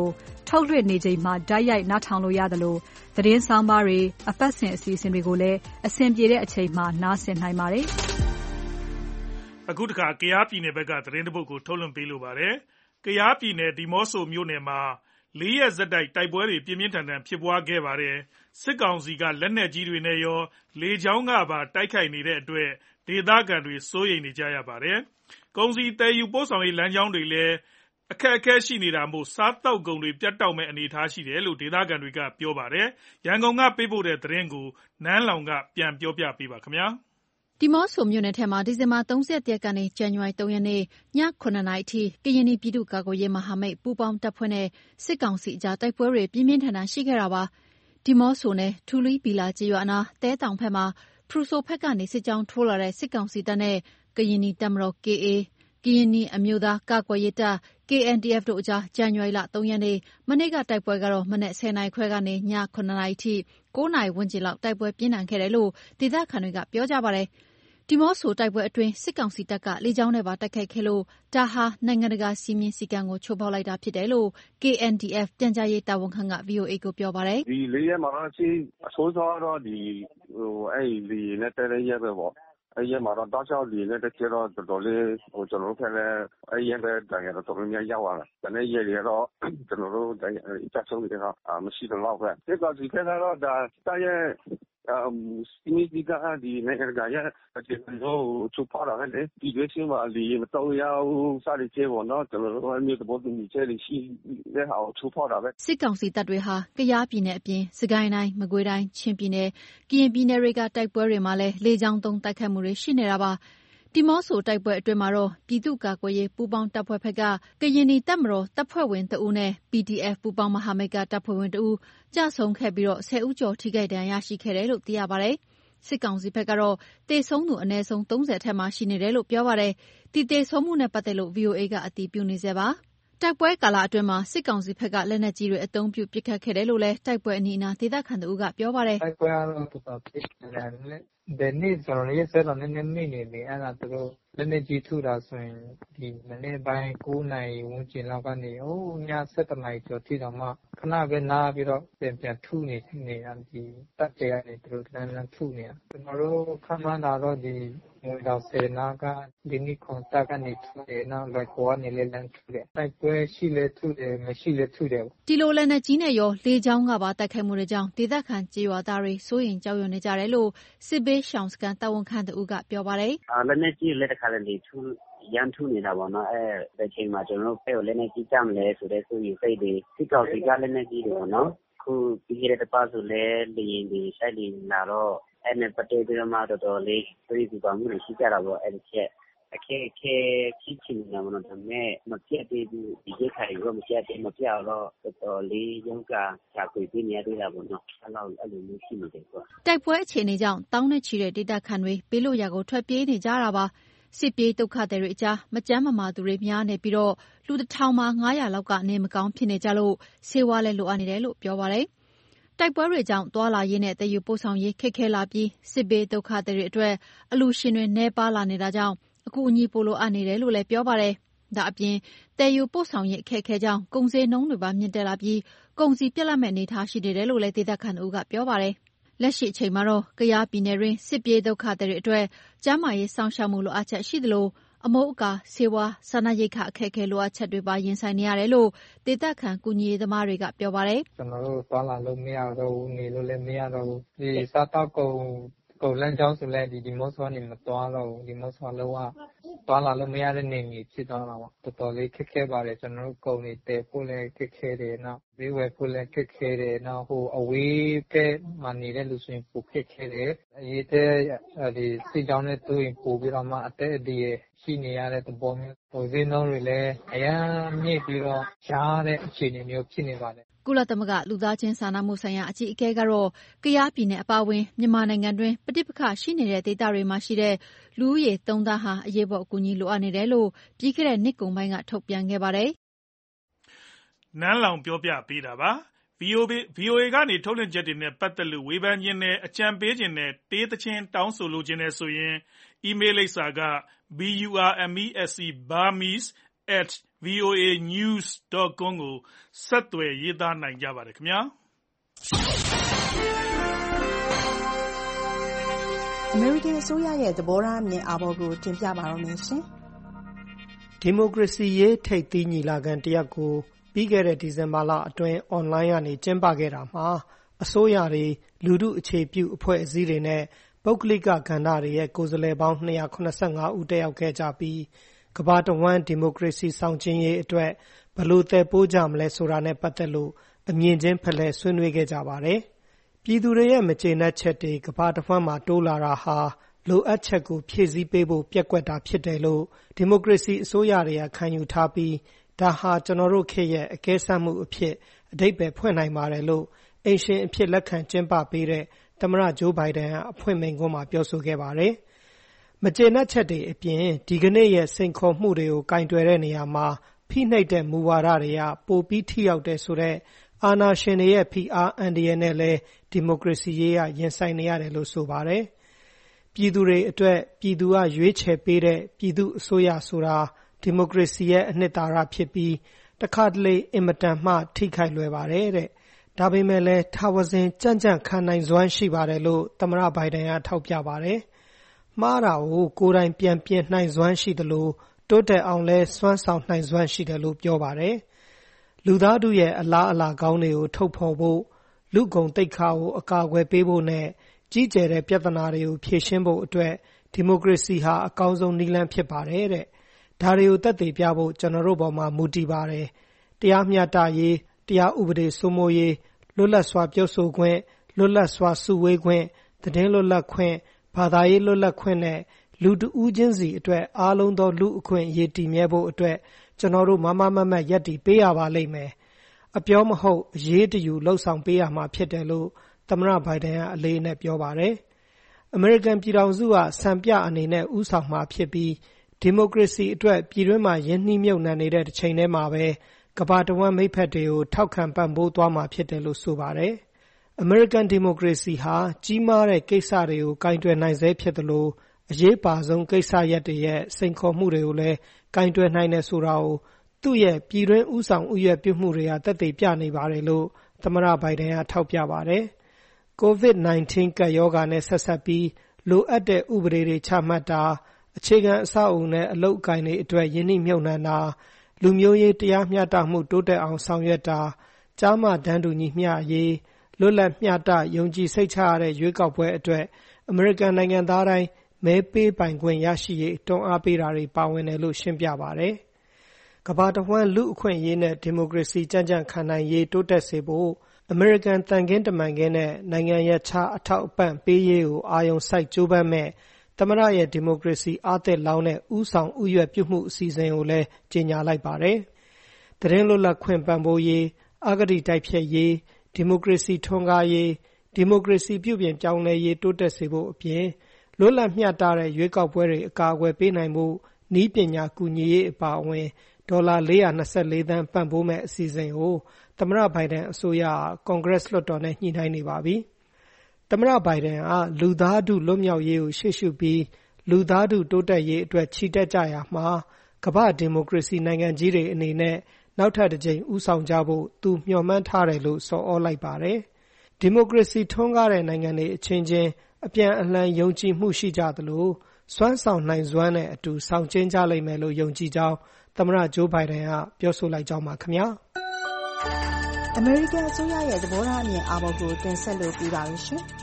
ထုတ်လွှင့်နေချိန်မှာတိုက်ရိုက်နားထောင်လို့ရသလိုသတင်းဆောင်းပါးတွေအပတ်စဉ်အစီအစဉ်တွေကိုလည်းအဆင်ပြေတဲ့အချိန်မှာနားဆင်နိုင်ပါတယ်။အခုတခါကယားပြည်နယ်ဘက်ကသတင်းတပုတ်ကိုထုတ်လွှင့်ပေးလိုပါတယ်။ကယားပြည်နယ်ဒီမော့ဆိုမြို့နယ်မှာလေးရက်ဆက်တိုက်တိုက်ပွဲတွေပြင်းပြင်းထန်ထန်ဖြစ်ပွားခဲ့ပါတယ်။စစ်ကောင်စီကလက်နက်ကြီးတွေနဲ့ရောလေကြောင်းကပါတိုက်ခိုက်နေတဲ့အတွက်ဒေသခံတွေစိုးရိမ်နေကြရပါတယ်။ကုန်စည်သယ်ယူပို့ဆောင်ရေးလမ်းကြောင်းတွေလည်းအခက်အခဲရှိနေတာမို့စားတောက်ကုန်တွေပြတ်တောက်မဲ့အနေအထားရှိတယ်လို့ဒေသခံတွေကပြောပါတယ်။ရန်ကုန်ကပေးပို့တဲ့သတင်းကိုနန်းလောင်ကပြန်ပြောပြပေးပါခင်ဗျာ။ဒီမော့ဆိုမြို့နယ်ထဲမှာဒီဇင်ဘာ၃၁ရက်ကနေဇန်နဝါရီ၃ရက်နေ့ည၇နာရီအထိကရင်ပြည်သူ့ကာကွယ်ရေးမဟာမိတ်ပူးပေါင်းတပ်ဖွဲ့နဲ့စစ်ကောင်စီအကြားတိုက်ပွဲတွေပြင်းပြင်းထန်ထန်ရှိခဲ့တာပါ။ဒီမော့ဆိုနယ်ထူလီဘီလာကျေးရွာအနားတဲတောင်ဘက်မှာဖရူဆိုဘက်ကနေစစ်ကြောင်းထိုးလာတဲ့စစ်ကောင်စီတပ်နဲ့ကရင်တပ်မတော် ကေအေ ကရင်အမျိုးသားကာကွယ်ရေးတပ် ကေအန်ဒီအက်ဖ် တို့အကြားဇန်နဝါရီလ၃ရက်နေ့မနေ့ကတိုက်ပွဲကတော့မနက်၁၀နာရီခွဲကနေည၇နာရီအထိ၉နာရီဝန်းကျင်လောက်တိုက်ပွဲပြင်းထန်ခဲ့တယ်လို့ဒေသခံတွေကပြောကြပါတယ်။ဒီမော့ဆိုတိုက်ပွဲအတွင်းစစ်ကောင်စီတပ်ကလေကြောင်းနဲ့ပါတိုက်ခိုက်ခဲ့လို့ဒါဟာနိုင်ငံတကာစည်းမျဉ်းစည်းကမ်းကိုချိုးဖောက်လိုက်တာဖြစ်တယ်လို့ ကေအန်ဒီအက်ဖ် ပြန်ကြားရေးတာဝန်ခံက ဗွီအိုအေကိုပြောပါတယ်။ဒီလေးရက်မှာတော့ရှိအဆိုးဆုံးတော့ဒီဟိုအဲ့ဒီနဲ့တဲတဲ့ရက်ပဲပေါ့။အဲ့ရက်မှာတော့တောက်လျှောက်ဒီနဲ့တစ်ချက်တော့တော်တော်လေးဟိုကျွန်တော်တို့ဖက်လည်းအဲ့ရက်ပဲတန်ရတော့တော်တော်များရောက်လာတယ်။ဒါနဲ့ရက်တွေတော့ကျွန်တော်တို့တိုင်အချက်ဆုံးတွေတော့မရှိတော့ပဲ။ဒီကောင်စီဖက်ကတော့ဒါတရဲ့စီမီဒီကဒီနိုင်ငံကရတဲ့တော့ချိုးဖောက်တာလေဒီလိုချင်းပါလီမတော်ရအောင်စားရချေပေါ့နော်ကျွန်တော်တို့အမျိုးတဘောတူညီချက်ရှိတဲ့ဟာကိုချိုးဖောက်တာပဲစစ်ကောင်စီတပ်တွေဟာကယားပြည်နယ်အပြင်စကိုင်းတိုင်းမကွေးတိုင်းချင်းပြည်နယ်ကရင်ပြည်နယ်တွေကတိုက်ပွဲတွေမှာလည်းလေကြောင်းသုံးတိုက်ခတ်မှုတွေရှိနေတာပါဒီမော့ဆိုတိုက်ပွဲအတွင်းမှာတော့ပြည်သူ့ကာကွယ်ရေးပူးပေါင်းတပ်ဖွဲ့ဘက်ကကရင်နီတပ်မတော်တပ်ဖွဲ့ဝင်တအူးနဲ့ ပီတီအက်ဖ် ပူးပေါင်းမဟာမိတ်ကတပ်ဖွဲ့ဝင်တအူးကြဆုံးခဲ့ပြီးတော့ဆယ်ဦးကျော်ထိခိုက်ဒဏ်ရာရရှိခဲ့တယ်လို့သိရပါတယ်။စစ်ကောင်စီဘက်ကတော့တေဆုံးသူအနည်းဆုံး၃၀ထက်မှရှိနေတယ်လို့ပြောပါတယ်။ဒီတေဆုံးမှုနဲ့ပတ်သက်လို့ ဗွီအိုအေကအတည်ပြုနေဆဲပါ။တိုက်ပွဲကာလအတွင်းမှာစစ်ကောင်စီဘက်ကလက်နက်ကြီးတွေအသုံးပြုပစ်ခတ်ခဲ့တယ်လို့လည်းတိုက်ပွဲအနီးအနားဒေသခံတအူးကပြောပါတယ်။တိုက်ပွဲကတော့တော်တော်ပြင်းထန်တယ်ဒီနေ့ကျွန်တော်ရေးဆက်တော့နည်းနည်းမိနေတယ်အဲ့ဒါသူတို့လက်နေကြီးထူတာဆိုရင်ဒီမနေ့ပိုင်း၉နာရီဝန်းကျင်လောက်ကနေဟိုည၁၁နာရီကျော်ထိတော့မှခဏပဲနားပြီးတော့ပြန်ပြန်ထူနေနေတာဒီတက်ကြရတယ်သူတို့လမ်းလမ်းထူနေတာကျွန်တော်တို့ခန့်မှန်းတာတော့ဒီငွေတော်စေနာကဒီနေ့ကွန်တက်ကနေထူတယ်နောက်လိုက်ပေါ်ကနေလည်းလမ်းထူတယ်တိုက်ပွဲရှိလဲထူတယ်မရှိလဲထူတယ်ဒီလိုလက်နေကြီးနဲ့ရောလေကြောင်းကပါတိုက်ခိုက်မှုတွေကြောင့်ဒေသခံကြေးရွာသားတွေစိုးရင်ကြောက်ရွံ့နေကြတယ်လို့စစ်ဘေးရှောင်စကန်တာဝန်ခံတဦးကပြောပါတယ်။အာလက်နေကြီးလက်တခါလေထူရန်ထူနေတာပေါ့နော်အဲဒီချိန်မှာကျွန်တော်တို့ဖဲကိုလက်နေကြီးကြမလဲဆိုတဲ့ဆိုရင်စိတ်တွေစိတ်ကောက်စိတ်ကလက်နေကြီးတွေပေါ့နော်ခုပြီးခဲ့တဲ့ပတ်ဆိုလဲလေရင်ဒီဆိုင်လီလာတော့အဲ့နဲ့ပတ်သက်ပြီးတော့မှတော်တော်လေးသိပြီးပါမှုတွေရှိကြတာပေါ့အဲ့ဒီချက်အခက်ခဲဖြစ်ချင်နေတာမလို့ဒါမဲ့မပြတ်သေးဘူးဒီရက်ခါရောမပြတ်သေးမပြတ်တော့တော်တော်လေးရုံးကရှာဖွေပြီးနေရသေးတာပေါ့နော်အဲ့လိုအဲ့လိုမျိုးရှိနေတယ်ကွာတိုက်ပွဲအခြေအနေကြောင့်တောင်းနဲ့ချီတဲ့ဒေသခံတွေဘေးလွတ်ရာကိုထွက်ပြေးနေကြတာပါစစ်ပြေးဒုက္ခသည်တွေအကြားမကြမ်းမမာသူတွေများနေပြီးတော့လူတစ်ထောင်မှာ၅ရာလောက်ကနေမကောင်းဖြစ်နေကြလို့ဆေးဝါးလည်းလိုအပ်နေတယ်လို့ပြောပါတယ်တိုက်ပွဲတွေကြောင့်သွာလာရေးနဲ့တည်ယူပို့ဆောင်ရေးခက်ခဲလာပြီးစစ်ဘေးဒုက္ခသည်တွေအတွက်အလူရှင်တွေနှဲပါလာနေတာကြောင့်အကူအညီပိုလိုအပ်နေတယ်လို့လည်းပြောပါတယ်။ဒါအပြင်တည်ယူပို့ဆောင်ရေးအခက်အခဲကြောင့်ကုန်စည်နှုန်းတွေပါမြင့်တက်လာပြီးကုန်စည်ပြတ်လတ်မဲ့အနေအထားရှိနေတယ်လို့လည်းဒေသခံတို့ကပြောပါတယ်။လက်ရှိအချိန်မှာတော့ကယားပြည်နယ်တွင်းစစ်ပြေးဒုက္ခသည်တွေအတွက်ကျန်းမာရေးစောင့်ရှောက်မှုလိုအပ်ချက်ရှိသလိုအမိုးအကာဆေးဝါးစားနပ်ရိက္ခအခက်အခဲလိုအပ်ချက်တွေပါရင်ဆိုင်နေရတယ်လို့ဒေသခံကူညီရေးသမားတွေကပြောပါတယ်။ကျွန်တော်တို့သွားလာလို့မရတော့ဘူးနေလို့လည်းမရတော့ဘူးဒီစားတောက်ကုန်ကုန်လမ်းကြောင်းဆိုလဲဒီဒီမော့ဆောနေမသွားတော့ဘူးဒီမော့ဆောလုံးဝသွားလာလို့မရတဲ့နေနေဖြစ်သွားတာပေါ့တော်တော်လေးခက်ခဲပါတယ်ကျွန်တော်တို့ကုန်တွေတဲဖို့လည်းခက်ခဲတယ်နောက်ဈေးဝယ်ဖို့လည်းခက်ခဲတယ်နောက်ဟိုအဝေးကမှနေတဲ့လူဆိုရင်ပိုခက်ခဲတယ်အရေးတဲ့ဒီစိတ်ကြောင်းနဲ့တွေ့ရင်ပိုပြီးတော့မှအသက်အဒီရှိနေရတဲ့သဘောမျိုးဟိုဈေးနှုန်းတွေလည်းအများမြင့်ပြီးတော့ရှားတဲ့အခြေအနေမျိုးဖြစ်နေပါတယ်ကုလသမဂ္ဂလူသားချင်းစာနာမှုဆိုင်ရာအကြီးအကဲကတော့ကယားပြည်နယ်အပါအဝင်မြန်မာနိုင်ငံတွင်းပဋိပက္ခရှိနေတဲ့ဒေသတွေမှာရှိတဲ့လူဦးရေသုံးသန်းဟာအရေးပေါ်အကူအညီလိုအပ်နေတယ်လို့ပြီးခဲ့တဲ့နှစ်ကုန်ပိုင်းကထုတ်ပြန်ခဲ့ပါတယ်။နန်းလောင်ပြောပြပေးတာပါ။ဗွီအိုအေ ကနေထုတ်လွှင့်ချက်တွေနဲ့ပတ်သက်လို့ဝေဖန်ခြင်းနဲ့အကြံပေးခြင်းနဲ့တေးသချင်းတောင်းဆိုလိုခြင်းနဲ့ဆိုရင်အီးမေးလ်လိပ်စာက burmese burmese at v o a news dot com ကိုဆက်သွယ်ရေးသားနိုင်ကြပါတယ်ခင်ဗျာအမေရိကန်အစိုးရရဲ့သဘောထားအမြင်အာဘော်ကိုတင်ပြပါတော့မယ်ရှင်။ဒီမိုကရေစီရေးထိပ်သီးညီလာခံတစ်ရပ်ကိုပြီးခဲ့တဲ့ဒီဇင်ဘာလအတွင်းအွန်လိုင်းကနေကျင်းပခဲ့တာမှာအစိုးရတွေလူထုအခြေပြုအဖွဲ့အစည်းတွေနဲ့ပုဂ္ဂလိကကဏ္ဍတွေရဲ့ကိုယ်စားလှယ်ပေါင်း၂၇၅ဦးတက်ရောက်ခဲ့ကြပြီးကမ္ဘာတဝန်းဒီမိုကရေစီဆောင်ကျဉ်ရေးအတွက်ဘယ်လိုသယ်ပိုးကြမလဲဆိုတာနဲ့ပတ်သက်လို့အမြင်ချင်းဖလှယ်ဆွေးနွေးခဲ့ကြပါတယ်။ပြည်သူတွေရဲ့မကျေနပ်ချက်တွေကမ္ဘာတဝန်းမှာတိုးလာတာဟာလိုအပ်ချက်ကိုဖြည့်ဆည်းပေးဖို့ပျက်ကွက်တာဖြစ်တယ်လို့ဒီမိုကရေစီအစိုးရတွေကခံယူထားပြီးဒါဟာကျွန်တော်တို့ခေတ်ရဲ့အကဲဆတ်မှုအဖြစ်အဓိပ္ပာယ်ဖွင့်နိုင်ပါတယ်လို့အိမ်ရှင်အဖြစ်လက်ခံကျင်းပပေးတဲ့သမ္မတဂျိုးဘိုင်ဒန်ကအဖွင့်မိန့်ခွန်းမှာပြောဆိုခဲ့ပါတယ်။မကျေနပ်ချက်တွေအပြင်ဒီကနေ့ရဲ့စိန်ခေါ်မှုတွေကိုကင်တွယ်တဲ့နေရာမှာဖိနှိပ်တဲ့မူဝါဒတွေကပိုပြီးထိရောက်တဲ့ဆိုတဲ့အာဏာရှင်တွေရဲ့ဖိအားအန္တရာယ်နဲ့လည်းဒီမိုကရေစီရေးရရင်ဆိုင်နေရတယ်လို့ဆိုပါတယ်။ပြည်သူတွေအတွက်ပြည်သူကရွေးချယ်ပေးတဲ့ပြည်သူအစိုးရဆိုတာဒီမိုကရေစီရဲ့အနှစ်သာရဖြစ်ပြီးတခါတလေအင်မတန်မှထိခိုက်လွယ်ပါတယ်တဲ့။ဒါပေမဲ့လည်းထာဝစဉ်ကြံ့ကြံ့ခံနိုင်စွမ်းရှိပါတယ်လို့သမ္မတဘိုင်ဒန်ကထောက်ပြပါတယ်။မှားတာကိုကိုယ်တိုင်ပြန်ပြင်နိုင်စွမ်းရှိတယ်လို့တိုးတက်အောင်လဲစွမ်းဆောင်နိုင်စွမ်းရှိတယ်လို့ပြောပါတယ်။လူသားတို့ရဲ့အလားအလာကောင်းတွေကိုထုတ်ဖော်ဖို့လူ့ဂုဏ်သိက္ခာကိုအကာအကွယ်ပေးဖို့နဲ့ကြီးကျယ်တဲ့ပြဿနာတွေကိုဖြေရှင်းဖို့အတွက်ဒီမိုကရေစီဟာအကောင်းဆုံးနည်းလမ်းဖြစ်ပါတယ်တဲ့။ဒါတွေကိုသက်သေပြဖို့ကျွန်တော်တို့ပေါ်မှာမူတည်ပါတယ်။တရားမျှတရေးတရားဥပဒေစိုးမိုးရေးလွတ်လပ်စွာပြောဆိုခွင့်လွတ်လပ်စွာစုဝေးခွင့်သတင်းလွတ်လပ်ခွင့်ဘာသာရေးလွတ်လပ်ခွင့်နဲ့လူတဦးချင်းစီအတွက်အားလုံးသောလူအခွင့်အရေးတည်မြဲဖို့အတွက်ကျွန်တော်တို့မမမမတ်ရပ်တည်ပေးရပါလိမ့်မယ်။အပြောမဟုတ်အရေးတယူလှုပ်ဆောင်ပေးရမှာဖြစ်တယ်လို့သမ္မတဘိုင်ဒန်ကအလေးနဲ့ပြောပါတယ်။အမေရိကန်ပြည်ထောင်စုကစံပြအနေနဲ့ဥဆောင်မှာဖြစ်ပြီးဒီမိုကရေစီအတွက်ပြည်တွင်းမှာယဉ်နှီးမြုပ်နှံနေတဲ့တစ်ချိန်တည်းမှာပဲကမ္ဘာတဝန်းမိတ်ဖက်တွေကိုထောက်ခံပံ့ပိုးသွားမှာဖြစ်တယ်လို့ဆိုပါတယ်။ American Democracy ဟာကြီးမားတဲ့ကိစ္စတွေကိုကင်တွယ်နိုင်စေဖြစ်တယ်လို့အရေးပါဆုံးကိစ္စရပ်တွေရဲ့စိန်ခေါ်မှုတွေကိုလည်းကင်တွယ်နိုင်တယ်ဆိုတာကိုသူ့ရဲ့ပြည်တွင်းဥဆောင်ဥရွက်ပြုမှုတွေကသက်သေပြနေပါတယ်လို့သမ္မတဘိုင်ဒန်ကထောက်ပြပါတယ်။ ကိုဗစ် ၁၉ ကပ်ရောဂါနဲ့ဆက်ဆက်ပြီးလိုအပ်တဲ့ဥပဒေတွေချမှတ်တာအခြေခံအဆောက်အအုံနဲ့အလုပ်အကိုင်တွေအတွက်ယင်းနှိမ့်မြုပ်နှံတာလူမျိုးရေးတရားမျှတမှုတိုးတက်အောင်ဆောင်ရွက်တာကျားမတန်းတူညီမျှရေးလွတ်လပ်မျှတယုံကြည်စိတ်ချရတဲ့ရွေးကောက်ပွဲအတွက်အမေရိကန်နိုင်ငံသားတိုင်းမဲပေးပိုင်ခွင့်ရရှိရေးတွန်းအားပေးတာတွေပါဝင်တယ်လို့ရှင်းပြပါတယ်။ကမ္ဘာတဝန်းလူအခွင့်အရေးနဲ့ဒီမိုကရေစီကြံ့ကြံ့ခံနိုင်ရေးတိုးတက်စေဖို့အမေရိကန်တန်ခင်းတမန်ခင်းနဲ့နိုင်ငံရဲ့ခြားအထောက်အပံ့ပေးရေးကိုအာရုံစိုက်ကြိုးပမ်းမဲ့သမ္မတရဲ့ဒီမိုကရေစီအားသက်လောင်းတဲ့ဥဆောင်ဥရွက်ပြုမှုအစီအစဉ်ကိုလည်းကြေညာလိုက်ပါတယ်။သတင်းလွတ်လပ်ခွင့်ပံ့ပိုးရေးအဂတိတိုက်ဖျက်ရေးဒီမိုကရေစီထွန်းကားရေးဒီမိုကရေစီပြုပြင်ပြောင်းလဲရေးတိုးတက်စေဖို့အပြင်လွတ်လပ်မျှတတဲ့ရွေးကောက်ပွဲတွေအကာအကွယ်ပေးနိုင်ဖို့နည်းပညာကူညီရေးအပါအဝင်ဒေါ်လာ၄၂၄သန်းပံ့ပိုးမဲ့အစီအစဉ်ကိုသမ္မတဘိုင်ဒန်အစိုးရကွန်ဂရက်လွှတ်တော်နဲ့ညှိနှိုင်းနေပါပြီ။သမ္မတဘိုင်ဒန်ကလူသားထုလွတ်မြောက်ရေးကိုရှေ့ရှုပြီးလူသားထုတိုးတက်ရေးအတွက်ချီတက်ကြရာမှာကမ္ဘာ့ဒီမိုကရေစီနိုင်ငံကြီးတွေအနေနဲ့နောက်ထပ်တစ်ကြိမ်ဦးဆောင်ကြဖို့သူမျှော်မှန်းထားတယ်လို့ဆော်ဩလိုက်ပါတယ်။ဒီမိုကရေစီထွန်းကားတဲ့နိုင်ငံတွေအချင်းချင်းအပြန်အလှန်ယုံကြည်မှုရှိကြသလိုစွမ်းဆောင်နိုင်စွမ်းနဲ့အတူဆောင်ကျဉ်ကြလိမ့်မယ်လို့ယုံကြည်ကြောင်းသမ္မတဂျိုးဘိုင်ဒန်ကပြောဆိုလိုက်ကြောင်းပါခင်ဗျာ။အမေရိကန်အစိုးရရဲ့သဘောထားအမြင်အာဘော်ကိုတင်ဆက်လို့ပြီးပါပြီရှင်။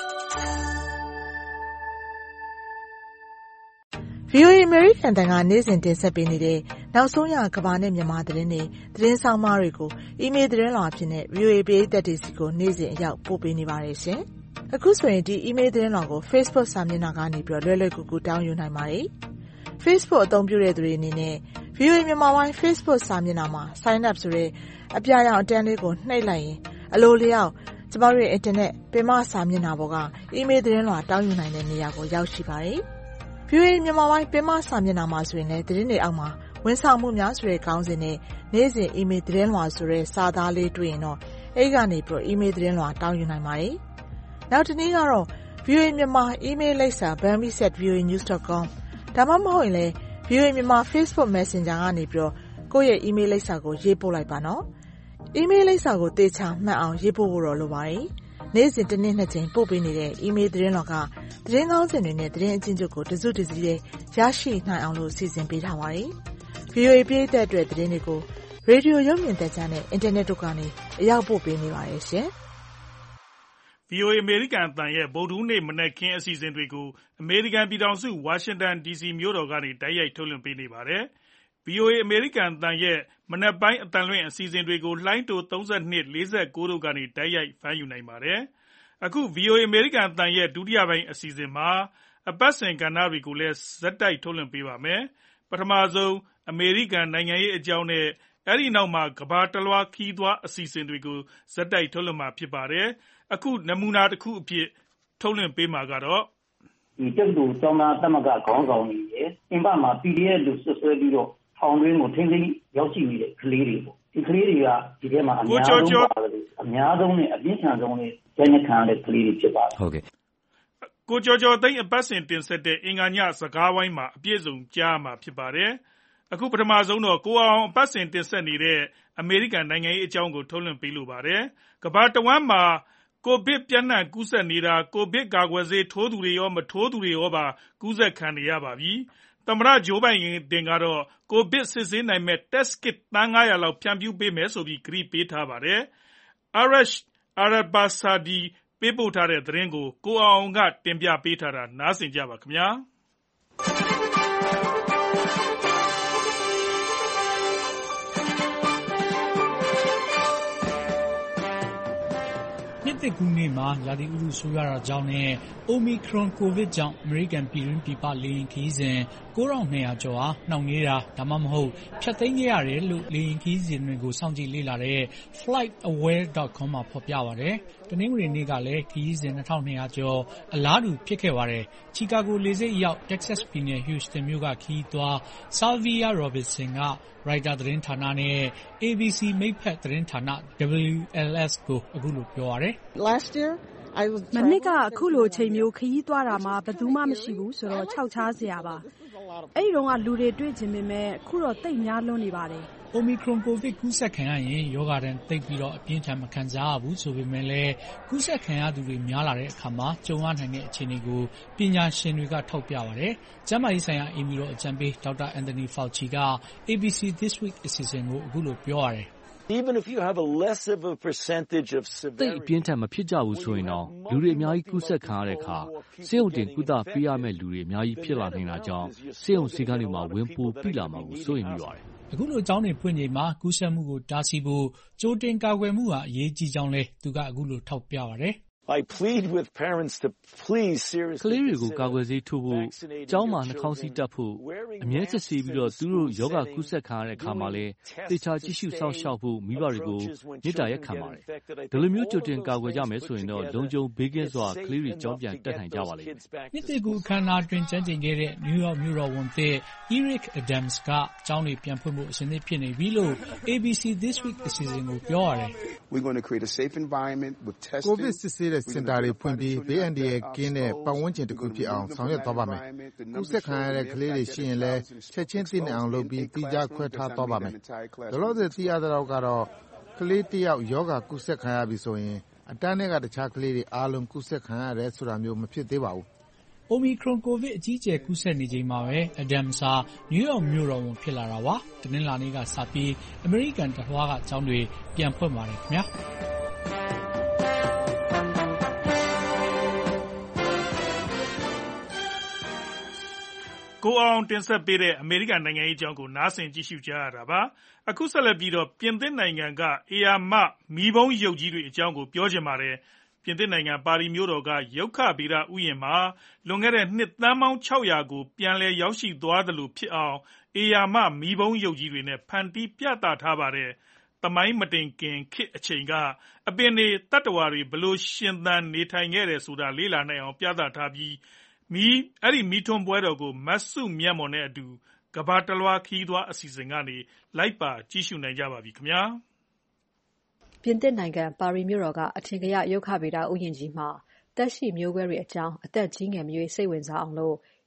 ဗွီအိုအေ American တန်ကနေ့စဉ်တင်ဆက်ပေးနေတဲ့နောက်ဆုံးရကမ္ဘာနဲ့မြန်မာသတင်းတွေသတင်းဆောင်မတွေကိုအီးမေးလ်သတင်းလွှာအဖြစ်နဲ့ ဗွီအိုအေ ပရိသတ်တွေစီကိုနေ့စဉ်အရောက်ပို့ပေးနေပါတယ်ရှင်။အခုဆိုရင်ဒီအီးမေးလ်သတင်းလွှာကို Facebook စာမျက်နှာကနေပြီးတော့လွယ်လွယ်ကူကူတောင်းယူနိုင်ပါတယ်။ Facebook အသုံးပြုတဲ့သူတွေအနေနဲ့ ဗွီအိုအေမြန်မာပိုင်း Facebook စာမျက်နှာမှာ Sign up ဆိုတဲ့အပြာရောင်အတန်းလေးကိုနှိပ်လိုက်ရင်အလိုလျောက်ကျမတို့ရဲ့ Internet ပင်မစာမျက်နှာပေါ်ကအီးမေးလ်သတင်းလွှာတောင်းယူနိုင်တဲ့နေရာကိုရောက်ရှိပါတယ်။ ဗွီအိုအေမြန်မာပိုင်းပင်မစာမျက်နှာမှာဆိုရင်လည်းသတင်းတွေအောက်မှာဝန်ဆောင်မှုများဆိုတဲ့ခေါင်းစဉ်နဲ့နေ့စဉ်အီးမေးလ်သတင်းလွှာဆိုတဲ့စာသားလေးတွေ့ရင်တော့အဲဒီကနေပြီးတော့အီးမေးလ်သတင်းလွှာတောင်းယူနိုင်ပါတယ်။နောက်တစ်နည်းကတော့ ဗွီအိုအေမြန်မာအီးမေးလ်လိပ်စာ burmese at v o a news dot com ဒါမှမဟုတ်ရင်လည်းဗွီအိုအေ မြန်မာ Facebook Messenger ကနေပြီးတော့ကိုယ့်ရဲ့ email လိပ်စာကိုရေးပို့လိုက်ပါနော်။ email လိပ်စာကိုသေချာမှတ်အောင်ရေးပို့ဖို့တော့လိုပါတယ်။နေ့စဉ်တစ်နေ့နှစ်ကြိမ်ပို့ပေးနေတဲ့ email သတင်းတော်ကသတင်းကောင်းစင်တွေနဲ့သတင်းအကျဉ်းချုပ်ကိုတစုတစည်းရရှိနိုင်အောင်လို့စီစဉ်ပေးထားပါတယ်။ ဗွီအိုအေ ပရိသတ်အတွက်သတင်းတွေကိုရေဒီယိုရုပ်မြင်သံကြားနဲ့အင်တာနက်တို့ကနေအရောက်ပို့ပေးနေပါတယ်ရှင်။ဗွီအိုအေ အမေရိကန်အသံရဲ့ဗုဒ္ဓဟူးနေ့မနက်ခင်းအစီအစဉ်တွေကိုအမေရိကန်ပြည်ထောင်စုဝါရှင်တန်ဒီစီမြို့တော်ကနေတိုက်ရိုက်ထုတ်လွှင့်ပေးနေပါတယ်။ ဗွီအိုအေ အမေရိကန်အသံရဲ့မနက်ပိုင်းအသံလွှင့်အစီအစဉ်တွေကိုလှိုင်းတိုသုံး၂ ၄၉တို့ကနေတိုက်ရိုက်ဖမ်းယူနိုင်ပါတယ်။ အခု ဗွီအိုအေ အမေရိကန်အသံရဲ့ဒုတိယပိုင်းအစီအစဉ်မှာအပတ်စဉ်ကဏ္ဍတွေကိုလည်းဆက်တိုက်ထုတ်လွှင့်ပေးပါမယ်။ ပထမဆုံးအမေရိကန်နိုင်ငံရေးအကြောင်းနဲ့အဲဒီနောက်မှာကမ္ဘာတလွှားခရီးသွားအစီအစဉ်တွေကိုဆက်တိုက်ထုတ်လွှင့်မှာဖြစ်ပါတယ်။ အခုနမူနာတစ်ခုအဖြစ်ထုတ်လွှင့်ပေးမှာကတော့ဒီတက္ကသိုလ်ကျောင်းသားသမဂ္ဂခေါင်းဆောင်တွေရဲ့အင်ပမှာ ပီ ဒီ အက်ဖ် လို့ဆွဆွဲပြီးတော့ထောင်တွင်းကိုထိန်းသိမ်းရောက်ရှိနေတဲ့ကလေးတွေပေါ့ဒီကလေးတွေကဒီထဲမှာအများဆုံးပါတယ်အများဆုံးနဲ့အပြင်းထန်ဆုံးနဲ့ကျန်းခံရတဲ့ကလေးတွေဖြစ်ပါတယ်ဟုတ်ကဲ့ကိုကျော်ကျော်သိန်းအပတ်စဉ်တင်ဆက်တဲ့အင်္ဂါညစကားဝိုင်းမှာအပြည့်စုံကြားမှာဖြစ်ပါတယ်အခုပထမဆုံးတော့ကိုအောင်အပတ်စဉ်တင်ဆက်နေတဲ့အမေရိကန်နိုင်ငံရေးအကြောင်းကိုထုတ်လွှင့်ပေးလိုပါတယ်ကမ္ဘာတဝန်းမှာကိုဗစ်ပြန့်နှံ့ကူးစက်နေတာကိုဗစ်ကာကွယ်ဆေးထိုးသူတွေရောမထိုးသူတွေရောပါကူးစက်ခံနေရပါပြီသမ္မတဂျိုးဘိုင်ဒန်ကတော့ကိုဗစ်စစ်ဆေးနိုင်မဲ့ test kit သန်းငါးရာလောက်ဖြန့်ဖြူးပေးမယ်ဆိုပြီးကတိပေးထားပါတယ်။ Arash Arabasadi ပေးပို့ထားတဲ့သတင်းကိုကိုအောင်ကတင်ပြပေးထားတာနားဆင်ကြပါခင်ဗျာနှစ်သစ်ကူးနေ့မှာရာသီဥတုဆိုးရွားတာကြောင့်နဲ့ Omicron ကိုဗစ်ကြောင့်အမေရိကန်ပြည်တွင်းပြည်ပလေယာဉ်ခရီးစဉ်ကိုးထောင်နှစ်ရာကျော်ဟာနှောင့်နှေးတာဒါမှမဟုတ်ဖျက်သိမ်းခဲ့ရတယ်လို့လေယာဉ်ခရီးစဉ်တွေကိုစောင့်ကြည့်လေ့လာတဲ့ flight aware dot com မှာဖော်ပြပါတယ်။တနင်္ဂနွေနေ့ကလည်းခရီးစဉ်နှစ်ထောင်နှစ်ရာကျော်အလားတူဖြစ်ခဲ့ပါတယ်။ချီကာဂိုလေဆိပ်ရောက် Texas ပြည်နယ် Houston မြို့ကခရီးသွား Salvia Robinson ကရိုက်တာသတင်းဌာနနဲ့ A B C မိတ်ဖက်သတင်းဌာန W L S ကိုအခုလိုပြောပါတယ်မနှစ်ကအခုလိုအချိန်မျိုးခရီးသွားတာမှဘယ်သူမှမရှိဘူးဆိုတော့ခြောက်ခြားစရာပါအဲ့ဒီတော့ကလူတွေတွေ့ချင်ပေမဲ့အခုတော့တိတ်များလွန်းနေပါတယ် Omicron ကိုဗစ်ကူးစက်ခံရရင်ရောဂါတန်သိပ်ပြီးတော့အပြင်းထန်မခံစားရဘူးဆိုပေမဲ့လည်းကူးစက်ခံရသူတွေများလာတဲ့အခါမှာကြုံရနိုင်တဲ့အခြေအနေကိုပညာရှင်တွေကထောက်ပြပါတယ်။ကျန်းမာရေးဆိုင်ရာအီမီတော်အကြံပေးဒေါက်တာအန်တိုနီဖောက်ချီက A B C This Week အစီအစဉ်ကိုအခုလိုပြောရတယ် Even if you have a less of a percentage of severity တိတ်အပြင်းထန်မဖြစ်ကြဘူးဆိုရင်တော့လူတွေအများကြီးကူးစက်ခံရတဲ့အခါစေုံတင်ကုသပေးရမယ့်လူတွေအများကြီးဖြစ်လာနေတာကြောင့်စေုံစီကန်းတွေမှာဝင်ပိုပြလာမှာကိုစိုးရိမ်မိပါတယ်အခုလိုအကြောင်းတွေဖွင့်ချိန်မှာကူးစက်မှုကိုတားဆီးဖို့ကြိုတင်ကာကွယ်မှုဟာအရေးကြီးကြောင်းလဲသူကအခုလိုထောက်ပြပါတယ် I plead with parents to please seriously ကလေးတွေကိုကာကွယ်ဆေးထိုးဖို့ကျောင်းမှာနှာခေါင်းစည်းတပ်ဖို့အမြဲစစ်ဆေးပြီးတော့သူတို့ယောဂကူးစက်ခံရတဲ့အခါမှာလဲသေချာကြည့်ရှုစောင့်ရှောက်ဖို့မိဘတွေကိုမေတ္တာရက်ခံပါတယ်ဒီလိုမျိုးကြိုတင်ကာကွယ်ကြမယ်ဆိုရင်တော့လုံခြုံဘေးကင်းစွာကလေးတွေကျောင်းပြန်တက်နိုင်ကြပါလိမ့်မယ်နှစ်သစ်ကူးအခမ်းအနားတွင်ကျန်းကျင်ခဲ့တဲ့ New York မြို့တော်ဝန်သစ် Eric Adams ကကျောင်းတွေပြန်ဖွင့်ဖို့အစဉ်သင့်ဖြစ်နေပြီလို့ A B C This Week အစီအစဉ်ကိုပြောရတယ် We're going to create a safe environment with testing ကိုဗစ်စစ်ဆေးတဲ့စင်တာတွေဖွင့်ပြီးဘေးအန္တရာယ်ကင်းတဲ့ပတ်ဝန်းကျင်တစ်ခုဖြစ်အောင်ဆောင်ရွက်သွားပါမယ်။ကူးစက်ခံရတဲ့ကလေးတွေရှိရင်လည်းချက်ချင်းသိနေအောင်လုပ်ပြီးတိကျခွဲထားသွားပါမယ်။လောလောဆယ်သိရတဲ့တော့ကတော့ကလေးတစ်ယောက်ယောဂကူးစက်ခံရပြီဆိုရင်အတန်းထဲကတခြားကလေးတွေအားလုံးကူးစက်ခံရတယ်ဆိုတာမျိုးမဖြစ်သေးပါဘူး။ Omicron ကိုဗစ်အကြီးအကျယ်ကူးစက်နေချိန်မှာပဲ Adams ဟာ New York မြို့တော်ဝန်ဖြစ်လာတာပါ။တနင်္လာနေ့ကစပြီးအမေရိကန်တလွှားကကျောင်းတွေပြန်ဖွင့်ပါတယ်ခင်ဗျာ။ကိုအောင်တင်ဆက်ပေးတဲ့အမေရိကန်နိုင်ငံရေးအကြောင်းကိုနားဆင်ကြည့်ရှုကြရတာပါအခုဆက်လက်ပြီးတော့ပြင်သစ်နိုင်ငံကအေယာမမီးပုံးရုပ်ကြီးတွေအကြောင်းကိုပြောချင်ပါတယ်ပြင်သစ်နိုင်ငံပါရီမြို့တော်ကရုက္ခဗေဒဥယျာဉ်မှာလွန်ခဲ့တဲ့နှစ်သန်းပေါင်း၆၀၀ကိုပြန်လည်ရောက်ရှိသွားသလိုဖြစ်အောင်အေယာမမီးပုံးရုပ်ကြီးတွေနဲ့ဖန်တီးပြသထားပါတယ်သမိုင်းမတင်ခင်ခေတ်အချိန်ကအပင်တွေတတ္တဝါတွေဘလို့ရှင်သန်နေထိုင်ခဲ့တယ်ဆိုတာလေ့လာနိုင်အောင်ပြသထားပြီးမီးအဲ့ဒီမီးထွန်းပွဲတော်ကိုမတ်စုမြတ်မော်နဲ့အတူကဘာတလွှာခီးသွားအစီအစဉ်ကနေလိုက်ပါကြည့်ရှုနိုင်ကြပါပြီခင်ဗျာပြင်သစ်နိုင်ငံပါရီမြို့တော်ကအထင်ကရရုက္ခဗေဒဥယျာဉ်ကြီးမှာတက်ရှိမျိုးကွဲတွေအကြောင်းအသက်ကြီးငယ်မရွေးစိတ်ဝင်စားအောင်လို့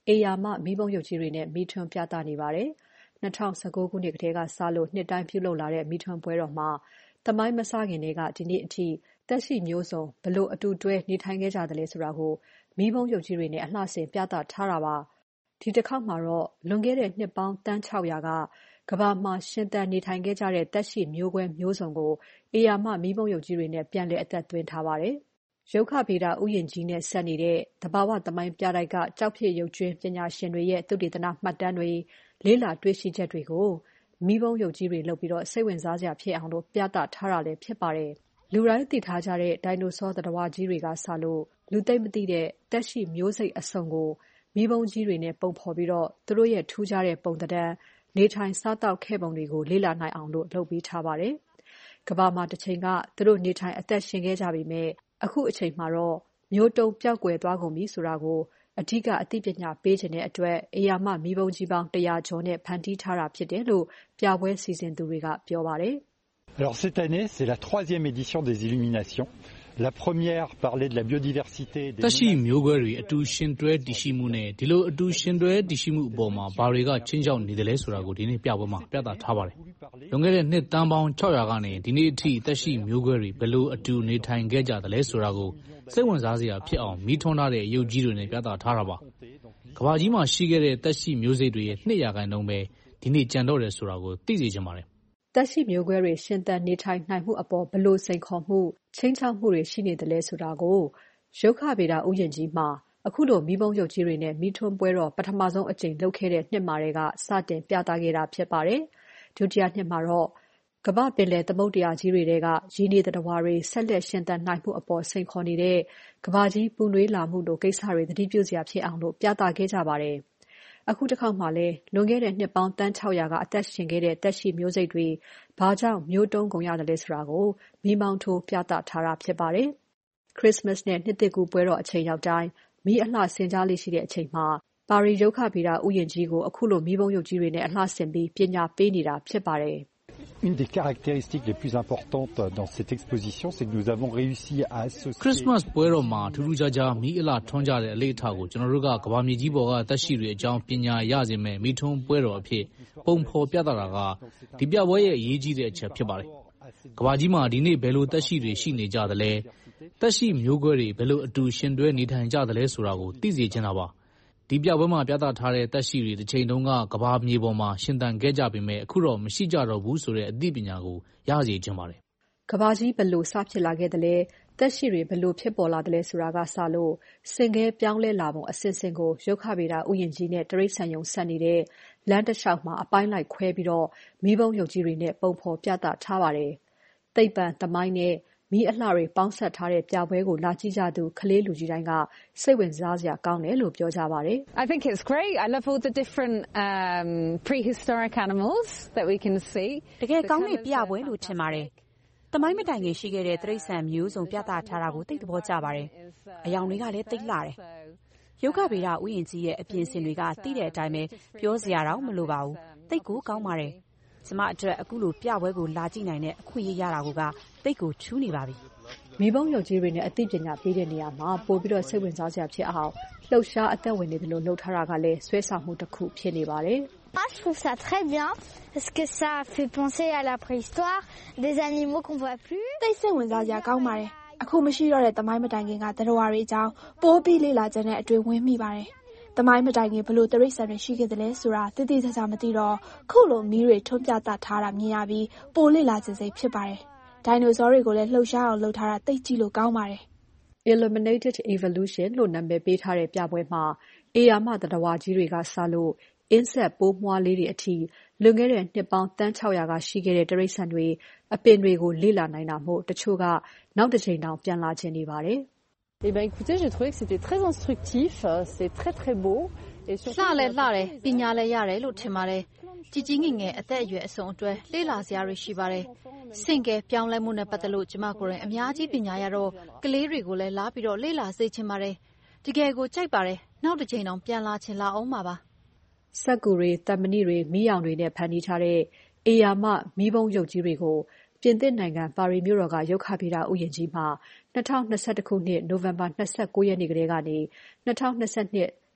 အေယာမမီးပုံးရုပ်ကြီးတွေနဲ့မီးထွန်းပြသနေပါတယ်။၂၀၁၉ခုနှစ်ကတည်းကစလို့နှစ်တိုင်းပြုလုပ်လာတဲ့မီးထွန်းပွဲတော်မှာသမိုင်းမစခင်တည်းကဒီနေ့အထိသက်ရှိမျိုးစုံဘယ်လိုအတူတွဲနေထိုင်ခဲ့ကြသလဲဆိုတာကိုမီးပုံးရုပ်ကြီးတွေနဲ့အလှဆင်ပြသထားတာပါ။ဒီတစ်ခေါက်မှာတော့လွန်ခဲ့တဲ့နှစ်ပေါင်းသန်း၆ရာကကမ္ဘာမှာရှင်သန်နေထိုင်ခဲ့ကြတဲ့သက်ရှိမျိုးကွဲမျိုးစုံကိုအေယာမမီးပုံးရုပ်ကြီးတွေနဲ့ပြန်လည်အသက်သွင်းထားပါတယ်။ရုက္ခဗေဒဥယျာဉ်ကြီးနဲ့ဆက်နေတဲ့သဘာဝသမိုင်းပြတိုက်ကကျောက်ဖြစ်ရုပ်ကြွင်းပညာရှင်တွေရဲ့သုတေသနမှတ်တမ်းတွေလေ့လာတွေ့ရှိချက်တွေကိုမီးပုံးရုပ်ကြီးတွေလုပ်ပြီးစိတ်ဝင်စားစရာဖြစ်အောင်ပြသထားတာလည်းဖြစ်ပါတယ်။လူတိုင်းသိထားကြတဲ့ဒိုင်နိုဆောသတ္တဝါကြီးတွေကစလို့လူသိပ်မသိတဲ့သက်ရှိမျိုးစိတ်အစုံကိုမီးပုံးကြီးတွေနဲ့ပုံဖော်ပြီးသူတို့ရဲ့ထူးခြားတဲ့ပုံသဏ္ဍာန်နေထိုင်စားသောက်ခဲ့ပုံတွေကိုလေ့လာနိုင်အောင်လုပ်ပေးထားပါတယ်။ကမ္ဘာမှာတစ်ချိန်ကသူတို့နေထိုင်အသက်ရှင်ခဲ့ကြပေမဲ့အခုအချိန်မှာတော့မျိုးတုံးပျောက်ကွယ်သွားကုန်ပြီဆိုတာကိုအဓိကအသိပညာပေးခြင်းတဲ့အတွက်အေယာမမီးပုံးကြီးပေါင်းတစ်ရာကျော်နဲ့ဖန်တီးထားတာဖြစ်တယ်လို့ပြပွဲစီစဉ်သူတွေကပြောပါတယ်။ Alors cette année, c'est la troisième édition des Illuminations. La première parlait de la biodiversité des သက်ရှိမျိုးကွဲတွေအတူရှင်တွဲတည်ရှိမှုနဲ့ဒီလိုအတူရှင်တွဲတည်ရှိမှုအပေါ်မှာဘာတွေကချင်းချောက်နေတယ်လဲဆိုတာကိုဒီနေ့ပြပွဲမှာပြသထားပါတယ်။လွန်ခဲ့တဲ့နှစ်တန်းပေါင်း၆ရာကနေဒီနေ့အထိသက်ရှိမျိုးကွဲတွေဘယ်လိုအတူနေထိုင်ခဲ့ကြတယ်လဲဆိုတာကိုစိတ်ဝင်စားစရာဖြစ်အောင်မိထွန်းထားတဲ့ရုပ်ကြီးတွေနဲ့ပြသထားတာပါ။ကမ္ဘာကြီးမှာရှိခဲ့တဲ့သက်ရှိမျိုးစိတ်တွေရဲ့နှစ်ရာခိုင်နှုန်းပဲဒီနေ့ကျန်တော့တယ်ဆိုတာကိုသိစေချင်ပါတယ်။သက်ရှိမျိုးကွဲတွေရှင်သန်နေထိုင်နိုင်မှုအပေါ်ဘယ်လိုစိန်ခေါ်မှုချင်းချောက်မှုတွေရှိနေတယ်လဲဆိုတာကိုရုက္ခဗေဒဥယျာဉ်ကြီးမှာအခုလိုမီးပုံးရုပ်ကြီးတွေနဲ့မီးထွန်းပွဲတော်ပထမဆုံးအကြိမ်လုပ်ခဲ့တဲ့နှစ်မှာတွေကစတင်ပြသခဲ့တာဖြစ်ပါတယ်။ဒုတိယနှစ်မှာတော့ကမ္ဘာပင်လယ်သမုဒ္ဒရာကြီးတွေကရင်းနှီးသတ္တဝါတွေဆက်လက်ရှင်သန်နိုင်မှုအပေါ်စိန်ခေါ်နေတဲ့ကမ္ဘာကြီးပူနွေးလာမှုတို့ကိစ္စတွေသတိပြုစရာဖြစ်အောင်လို့ပြသခဲ့ကြပါတယ်။အခုတစ်ခေါက်မှာလည်းလွန်ခဲ့တဲ့နှစ်ပေါင်းသန်း၆ရာကအသက်ရှင်ခဲ့တဲ့သက်ရှိမျိုးစိတ်တွေဘာကြောင့်မျိုးတုံးကုန်ရတယ်လဲဆိုတာကိုမီးမောင်းထိုးပြသထားတာဖြစ်ပါတယ်။ Christmas နဲ့နှစ်သစ်ကူးပွဲတော်အချိန်ရောက်တိုင်းမီးအလှဆင်ကြားလေးရှိတဲ့အချိန်မှာပါရီရုက္ခဗေဒဥယျာဉ်ကြီးကိုအခုလိုမီးပုံးရုပ်ကြီးတွေနဲ့အလှဆင်ပြီးပညာပေးနေတာဖြစ်ပါတယ်။ Une des caractéristiques les plus importantes dans cette exposition, c'est que nous avons réussi à associer Christmas ပွဲတော်မှာထူးထူးခြားခြားမီးအလှထွန်းကြတဲ့အလေးအထားကိုကျွန်တော်တို့ကကမ္ဘာမြေကြီးပေါ်ကသက်ရှိတွေအကြောင်းပညာရစေမဲ့မီးထွန်းပွဲတော်အဖြစ်ပုံဖော်ပြသတာကဒီပြပွဲရဲ့အရေးကြီးတဲ့အချက်ဖြစ်ပါတယ်။ကမ္ဘာကြီးမှာဒီနေ့ဘယ်လိုသက်ရှိတွေရှိနေကြသလဲသက်ရှိမျိုးကွဲတွေဘယ်လိုအတူရှင်တွဲနေထိုင်ကြသလဲဆိုတာကိုသိစေချင်တာပါ။ဒီပြပွဲမှာပြသထားတဲ့သက်ရှိတွေတစ်ချိန်တုန်းကကမ္ဘာမြေပေါ်မှာရှင်သန်ခဲ့ကြပေမဲ့အခုတော့မရှိကြတော့ဘူးဆိုတဲ့အသိပညာကိုရစေချင်ပါတယ်။ကမ္ဘာကြီးဘယ်လိုစဖြစ်လာခဲ့သလဲသက်ရှိတွေဘယ်လိုဖြစ်ပေါ်လာသလဲဆိုတာကစလို့စင်ခဲပြောင်းလဲလာပုံအစစ်စင်ကိုရုက္ခဗေဒဥယျာဉ်ကြီးနဲ့တရိတ်ဆန်ယုံဆက်နေတဲ့လမ်းတစ်လျှောက်မှာအပိုင်းလိုက်ခွဲပြီးတော့မီးပုံးရုပ်ကြီးတွေနဲ့ပုံဖော်ပြသထားပါတယ်။သိပ္ပံသမိုင်းနဲ့မီးအလှတွေပေါင်းစပ်ထားတဲ့ပြပွဲကိုလာကြည့်ကြသူကလေးလူကြီးတိုင်းကစိတ်ဝင်စားစရာကောင်းတယ်လို့ပြောကြပါတယ်။ I think it's great. I love all the different um prehistoric animals that we can see. တကယ်ကောင်းတဲ့ပြပွဲလို့ထင်ပါတယ်။သမိုင်းမတိုင်ခင်ရှိခဲ့တဲ့တိရစ္ဆာန်မျိုးစုံပြသထားတာကိုသိသဘောကျပါတယ်။အယောင်တွေကလည်းသိလှတယ်။ရုက္ခဗေဒဥယျာဉ်ကြီးရဲ့အပြင်ဆင်တွေကသိတဲ့အတိုင်းပဲပြောစရာတော့မလိုပါဘူး။သိကိုကောင်းပါတယ်။ကျမအတွက်အခုလိုပြပွဲကိုလာကြည့်နိုင်တဲ့အခွင့်အရေးရတာကသိကိုထူးနေပါပြီ။မီးပုံးရုပ်ကြီးတွေနဲ့အသိပညာပေးတဲ့နေရာမှာပို့ပြီးတော့စိတ်ဝင်စားစရာဖြစ်အောင်လှုပ်ရှားအသက်ဝင်နေတယ်လို့လှုပ်ထားတာကလည်းဆွဲဆောင်မှုတစ်ခုဖြစ်နေပါတယ်။ Moi je trouve ça très bien parce que ça fait penser à la préhistoire des animaux qu'on voit plus. သိစိတ်ဝင်စားစရာကောင်းပါတယ်။အခုမရှိတော့တဲ့သမိုင်းမတိုင်ခင်ကသတ္တဝါတွေအကြောင်းပိုးပြီးလေ့လာခြင်းနဲ့အတွေ့ဝင်မိပါတယ်။သမိုင်းမတိုင်ခင်ဘလို့တိရစ္ဆာန်တွေရှိခဲ့တယ်လဲဆိုတာသိသိချာချာမသိတော့ခုလိုမီးတွေထွန်းပြသထားတာမြင်ရပြီးပိုလေ့လာခြင်းစိတ်ဖြစ်ပါတယ်။ဒိုင်နိုဆောတွေကိုလည်းလှုပ်ရှားအောင်လုပ်ထားတာသိကြည့်လို့ကောင်းပါတယ်။ Illuminated Evolution လို့နာမည်ပေးထားတဲ့ပြပွဲမှာအေယာမသတ္တဝါကြီးတွေကစလို့အင်းဆက်ပိုးမွှားလေးတွေအထိလွန်ခဲ့တဲ့နှစ်ပေါင်းသန်း၆ရာကရှိခဲ့တဲ့တိရစ္ဆာန်တွေအပင်တွေကိုလေ့လာနိုင်တာမို့တချို့ကနောက်တစ်ချိန်တောင်ပြန်လာခြင်းနေပါတယ် Eh ben écoutez, j'ai trouvé que c'était très instructif, c'est très très beau et surtout လှလဲလှတယ်ပညာလဲရတယ်လို့ထင်ပါတယ်ကြီးကြီးငယ်ငယ်အသက်အရွယ်အစုံအတွက်လေ့လာစရာတွေရှိပါတယ်စင်ကဲပြောင်းလဲမှုနဲ့ပတ်သက်လို့ကျမကိုယ်တိုင်အများကြီးပညာရတော့ကလေးတွေကိုလည်းလာပြီးတော့လေ့လာစေချင်ပါတယ်တကယ်ကိုကြိုက်ပါတယ်နောက်တစ်ချိန်တောင်ပြန်လာချင်လာအောင်ပါပါစက်ကူတွေတမဏိတွေမီးရောင်တွေနဲ့ဖန်တီးထားတဲ့အေယာမမီးပုံးရုပ်ကြီးတွေကိုပြင်သစ်နိုင်ငံပါရီမြို့တော်ကရုက္ခဗေဒဥယျာဉ်ကြီးမှာ၂၀၂၁ခုနှစ်နိုဝင်ဘာ၂၉ရက်နေ့ကတည်းကနေ၂၀၂၂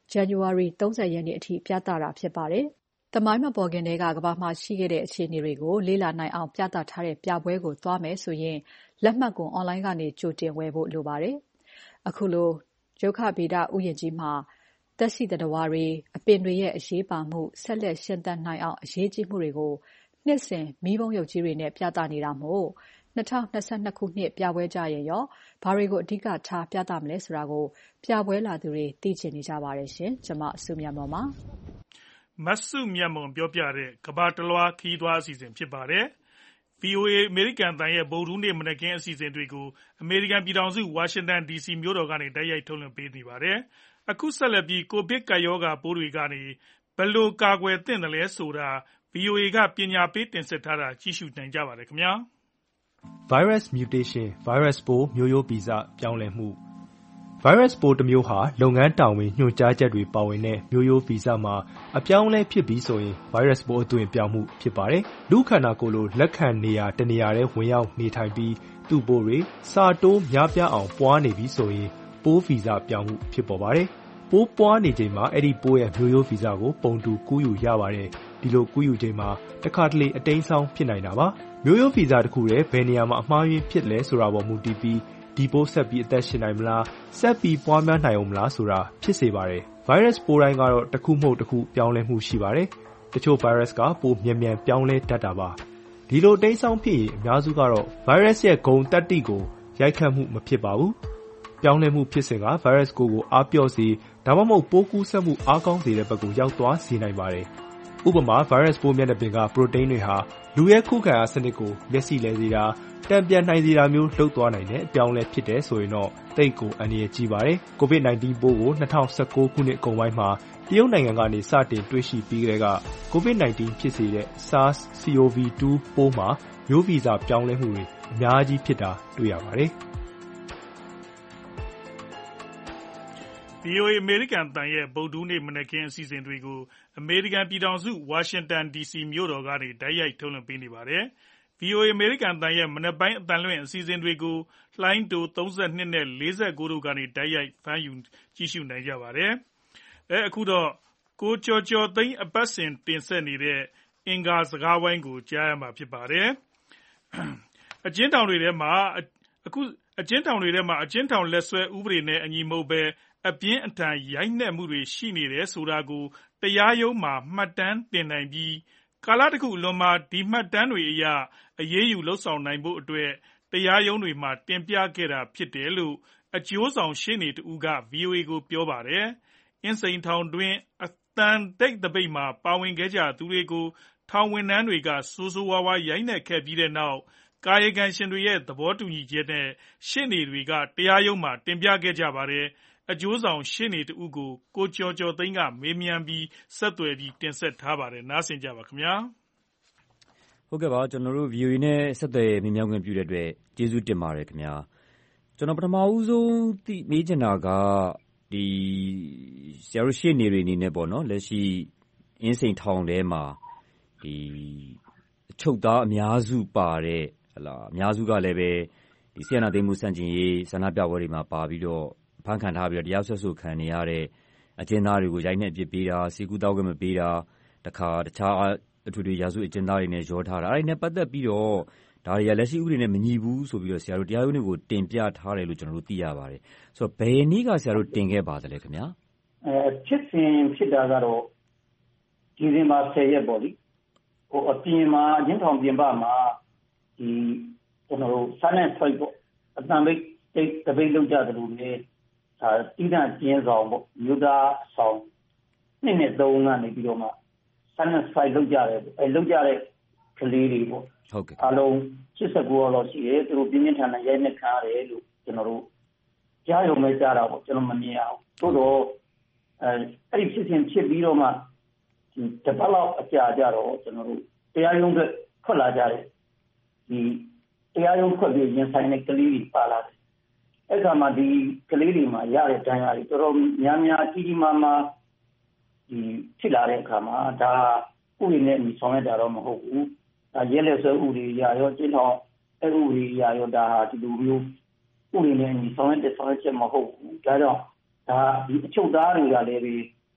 ဇန်နဝါရီ ၃၀ ရက်နေ့အထိပြသတာဖြစ်ပါတယ်။သမိုင်းမပေါ်ခင်ထဲကကမ္ဘာမှာရှိခဲ့တဲ့အခြေအနေတွေကိုလေ့လာနိုင်အောင်ပြသထားတဲ့ပြပွဲကိုသွားမယ်ဆိုရင်လက်မှတ်ကို online ကနေကြိုတင်ဝယ်ဖို့လိုပါတယ်။အခုလိုရုက္ခဗေဒဥယျာဉ်ကြီးမှာသက်ရှိသတ္တဝါတွေအပင်တွေရဲ့အရေးပါမှုဆက်လက်ရှင်သန်နိုင်အောင်အရေးကြီးမှုတွေကိုနှစ်စဉ်မီးပုံရုပ်ကြီးတွေနဲ့ပြသနေတာမို့၂၀၂၂ ခုနှစ်ပြပွဲကြရင်ရောဘာတွေကိုအဓိကထားပြသမလဲဆိုတာကိုပြပွဲလာသူတွေသိချင်နေကြပါတယ်ရှင်။ကျွန်မစုမြတ်မွန်ပါ။မဆုမြတ်မွန်ပြောပြတဲ့ကဘာတလွားခီးသွွားအစီအစဉ်ဖြစ်ပါတယ်။ V O A အမေရိကန်တန်ရဲ့ဗုဒ္ဓဟူးနေ့မနက်ခင်းအစီအစဉ်တွေကိုအမေရိကန်ပြည်ထောင်စုဝါရှင်တန် ဒီစီမြို့တော်ကနေတိုက်ရိုက်ထုတ်လွှင့်ပေးနေပါတယ်။အခုဆက်လက်ပြီးကိုဗစ်ကပ်ရောဂါပိုးတွေကနေဘယ်လိုကာကွယ်သင့်တယ်လဲဆိုတာ V O A ကပညာပေးတင်ဆက်ထားတာကြည့်ရှုနိုင်ကြပါတယ်ခင်ဗျာ။ Virus mutation ဗိုင်းရပ်စ်ပိုးမျိုးရိုးဗီဇပြောင်းလဲမှုဗိုင်းရပ်စ်ပိုးတစ်မျိုးဟာလုပ်ငန်းတာဝန်ညွှန်ကြားချက်တွေပါဝင်တဲ့မျိုးရိုးဗီဇမှာအပြောင်းအလဲဖြစ်ပြီးဆိုရင်ဗိုင်းရပ်စ်ပိုးအသွင်ပြောင်းမှုဖြစ်ပါတယ်။လူခန္ဓာကိုယ်လိုလက်ခံနေရာတနေရာထဲဝင်ရောက်နေထိုင်ပြီးသူ့ပိုးတွေစာတိုးများပြားအောင်ပွားနေပြီးဆိုရင်ပိုးဗီဇပြောင်းမှုဖြစ်ပေါ်ပါတယ်။ပိုးပွားနေချိန်မှာအဲ့ဒီပိုးရဲ့မျိုးရိုးဗီဇကိုပုံတူကူးယူရပါတယ်။ဒီလိုကူးယူချိန်မှာတစ်ခါတလေအတိမ်းဆောင်ဖြစ်နိုင်တာပါ။မျိုးရိုးဗီဇတစ်ခုတည်းဘယ်နေရာမှာအမှားယွင်းဖြစ်လဲဆိုတာပေါ်မူတည်ပြီးဒီပိုးဆက်ပြီးအသက်ရှင်နိုင်မလားဆက်ပြီးပွားများနိုင်အောင်မလားဆိုတာဖြစ်စေပါတယ်။ဗိုင်းရပ်စ်ပိုးတိုင်းကတော့တစ်ခုမဟုတ်တစ်ခုပြောင်းလဲမှုရှိပါတယ်။တချို့ဗိုင်းရပ်စ်ကပိုမြန်မြန်ပြောင်းလဲတတ်တာပါ။ဒီလိုတိမ်းဆောင်ဖြစ်ရင်အများစုကတော့ဗိုင်းရပ်စ်ရဲ့ဂုဏ်တတ္တိကိုရိုက်ခတ်မှုမဖြစ်ပါဘူး။ပြောင်းလဲမှုဖြစ်စဉ်ကဗိုင်းရပ်စ်ကိုယ်ကိုအားပျော့စေဒါမှမဟုတ်ပိုးကူးစက်မှုအားကောင်းစေတဲ့ဘက်ကိုရောက်သွားစေနိုင်ပါတယ်။ဥပမာဗိုင်းရပ်စ်ပိုးမျက်နှာပြင်ကပရိုတိန်းတွေဟာလူရဲ့ခုခံအားစနစ်ကိုမျက်စိလဲစေတာတံပြန်နိုင်စေတာမျိုးလှုပ်သွားနိုင်တဲ့အပြောင်းလဲဖြစ်တယ်ဆိုရင်တော့တိတ်ကိုအန္တရာယ်ကြီးပါတယ်။ ကိုဗစ် ၁၉ ပိုးကို၂၀၁၉ ခုနှစ်အကုန်ပိုင်းမှာတရုတ်နိုင်ငံကနေစတင်တွေ့ရှိပြီးကတည်းကကိုဗစ် ၁၉ ဖြစ်စေတဲ့ SARS စီ အို ဗီ တူ ပိုးမှာမျိုးဗီဇပြောင်းလဲမှုတွေအများကြီးဖြစ်တာတွေ့ရပါတယ်။ V O A အမေရိကန်တန်ရဲ့ဗုဒ္ဓဟူးနေ့မနက်ခင်းအစီအစဉ်တွေကိုအမေရိကန်ပြည်ထောင်စုဝါရှင်တန် ဒီစီမြို့တော်ကနေတိုက်ရိုက်ထုတ်လွှင့်ပေးနေပါတယ်။ V O A အမေရိကန်တန်ရဲ့မနက်ပိုင်းအသံလွှင့်အစီအစဉ်တွေကိုလှိုင်းတိုသုံး၂နဲ့၄၉တို့ကနေတိုက်ရိုက်ဖမ်းယူကြည့်ရှုနိုင်ကြပါတယ်။အဲအခုတော့ကိုကျော်ကျော်သိန်းအပတ်စဉ်တင်ဆက်နေတဲ့အင်္ဂါစကားဝိုင်းကိုကြားရမှာဖြစ်ပါတယ်။အကျဉ်းထောင်တွေထဲမှာအခုအကျဉ်းထောင်တွေထဲမှာအကျဉ်းထောင်လက်စွဲဥပဒေနဲ့အညီမဟုတ်ပဲအပြင်းအထန်ရိုက်နှက်မှုတွေရှိနေတယ်ဆိုတာကိုတရားရုံးမှာမှတ်တမ်းတင်နိုင်ပြီးကာလတစ်ခုအလွန်မှာဒီမှတ်တမ်းတွေအရအရေးယူလုပ်ဆောင်နိုင်ဖို့အတွက်တရားရုံးတွေမှာတင်ပြခဲ့တာဖြစ်တယ်လို့အကျိုးဆောင်ရှေ့နေတဦးက V O A ကိုပြောပါတယ်။အင်းစိန်ထောင်တွင်းအသံတိတ်သပိတ်မှာပါဝင်ခဲ့ကြသူတွေကိုထောင်ဝန်ထမ်းတွေကဆိုးဆိုးဝါးဝါးရိုက်နှက်ခဲ့ပြီးတဲ့နောက်ကာယကံရှင်တွေရဲ့သဘောတူညီချက်နဲ့ရှေ့နေတွေကတရားရုံးမှာတင်ပြခဲ့ကြပါတယ်။အကျိုးဆောင်ရှေ့နေတဦးကိုကိုကျော်ကျော်သိန်းကမေးမြန်းပြီးဆက်သွယ်ပြီးတင်ဆက်ထားပါတယ်။နားဆင်ကြပါခင်ဗျာ။ဟုတ်ကဲ့ပါကျွန်တော်တို့ V O A နဲ့ဆက်သွယ်မေးမြန်းခွင့်ပြုတဲ့အတွက်ကျေးဇူးတင်ပါတယ်ခင်ဗျာ။ကျွန်တော်ပထမဦးဆုံးသိမေးချင်တာကဒီဆရာတို့ရှေ့နေတွေအနေနဲ့ပေါ့နော်လက်ရှိအင်းစိန်ထောင်ထဲမှာဒီအချုပ်သားအများစုပါတဲ့ဟလာအများစုကလည်းပဲဒီဆီယနာသိမ်းမှုစန့်ကျင်ရေးဆန္ဒပြပွဲတွေမှာပါပြီးတော့ဖမ်းခံထားပြီးတော့တရားစွဲဆိုခံနေရတဲ့အကျဉ်းသားတွေကိုရိုက်နှက်အပြစ်ပေးတာစီကူတောက်ခွင့်မပေးတာတခါတခြားအထွေထွေရာစုအကျဉ်းသားတွေနဲ့ရောထားတာအဲ့ဒီနဲ့ပတ်သက်ပြီးတော့ဒါတွေကလက်ရှိဥပဒေနဲ့မညီဘူးဆိုပြီးတော့ဆရာတို့တရားရုံးတွေကိုတင်ပြထားတယ်လို့ကျွန်တော်တို့သိရပါတယ်ဆိုတော့ဘယ်နည်းကဆရာတို့တင်ခဲ့ပါသလဲခင်ဗျာအဲဖြစ်စဉ်ဖြစ်တာကတော့ဒီဇင်ဘာဆယ်ရက်ပေါ့လေဟိုအပြင်မှာအကျဉ်းထောင်ပြင်ပမှာဒီကျွန်တော်တို့ silent fight ပေါ့အတန်ပိတ်တပိတ်လောက်ကြတယ်လို့လေဒါတိဒကျင်းဆောင်ပေါ့မြို့သားဆောင်နှစ်နဲ့သုံးကနေပြီးတော့မှ silent fight လောက်ကြတယ်အဲလောက်ကြတဲ့ကလေးတွေပေါ့ဟုတ်ကဲ့အလုံး၈၉ယောက်လောက်ရှိတယ်သူတို့ပြင်းပြင်းထန်ထန်ရိုက်နှက်ခံရတယ်လို့ကျွန်တော်တို့ကြားရုံပဲကြားတာပေါ့ကျွန်တော်မမြင်ရအောင်သို့တော့အဲအဲ့ဒီဖြစ်စဉ်ဖြစ်ပြီးတော့မှဒီတပတ်လောက်အကြာကြတော့ကျွန်တော်တို့တရားရုံးကထွက်လာကြတယ်ဒီတရားရုံးထွက်ပြီးရင်ဆိုင်တဲ့ကလေးတွေပါလာတယ်အဲ့ကမှဒီကလေးတွေမှာရတဲ့ဒဏ်ရာတွေတော်တော်များများကြီးကြီးမားမားဒီဖြစ်လာတဲ့အခါမှာဒါဥပဒေနဲ့ညီဆောင်ရတာတော့မဟုတ်ဘူးဒါရဲလက်စွဲဥပဒေအရရောကျင်းထောင်အဲ့ဥပဒေအရရောဒါဟာဒီလိုမျိုးဥပဒေနဲ့ညီဆောင်ရတဲ့ဆောင်ရချက်မဟုတ်ဘူးဒါကြောင့်ဒါဒီအချုပ်သားတွေကလည်း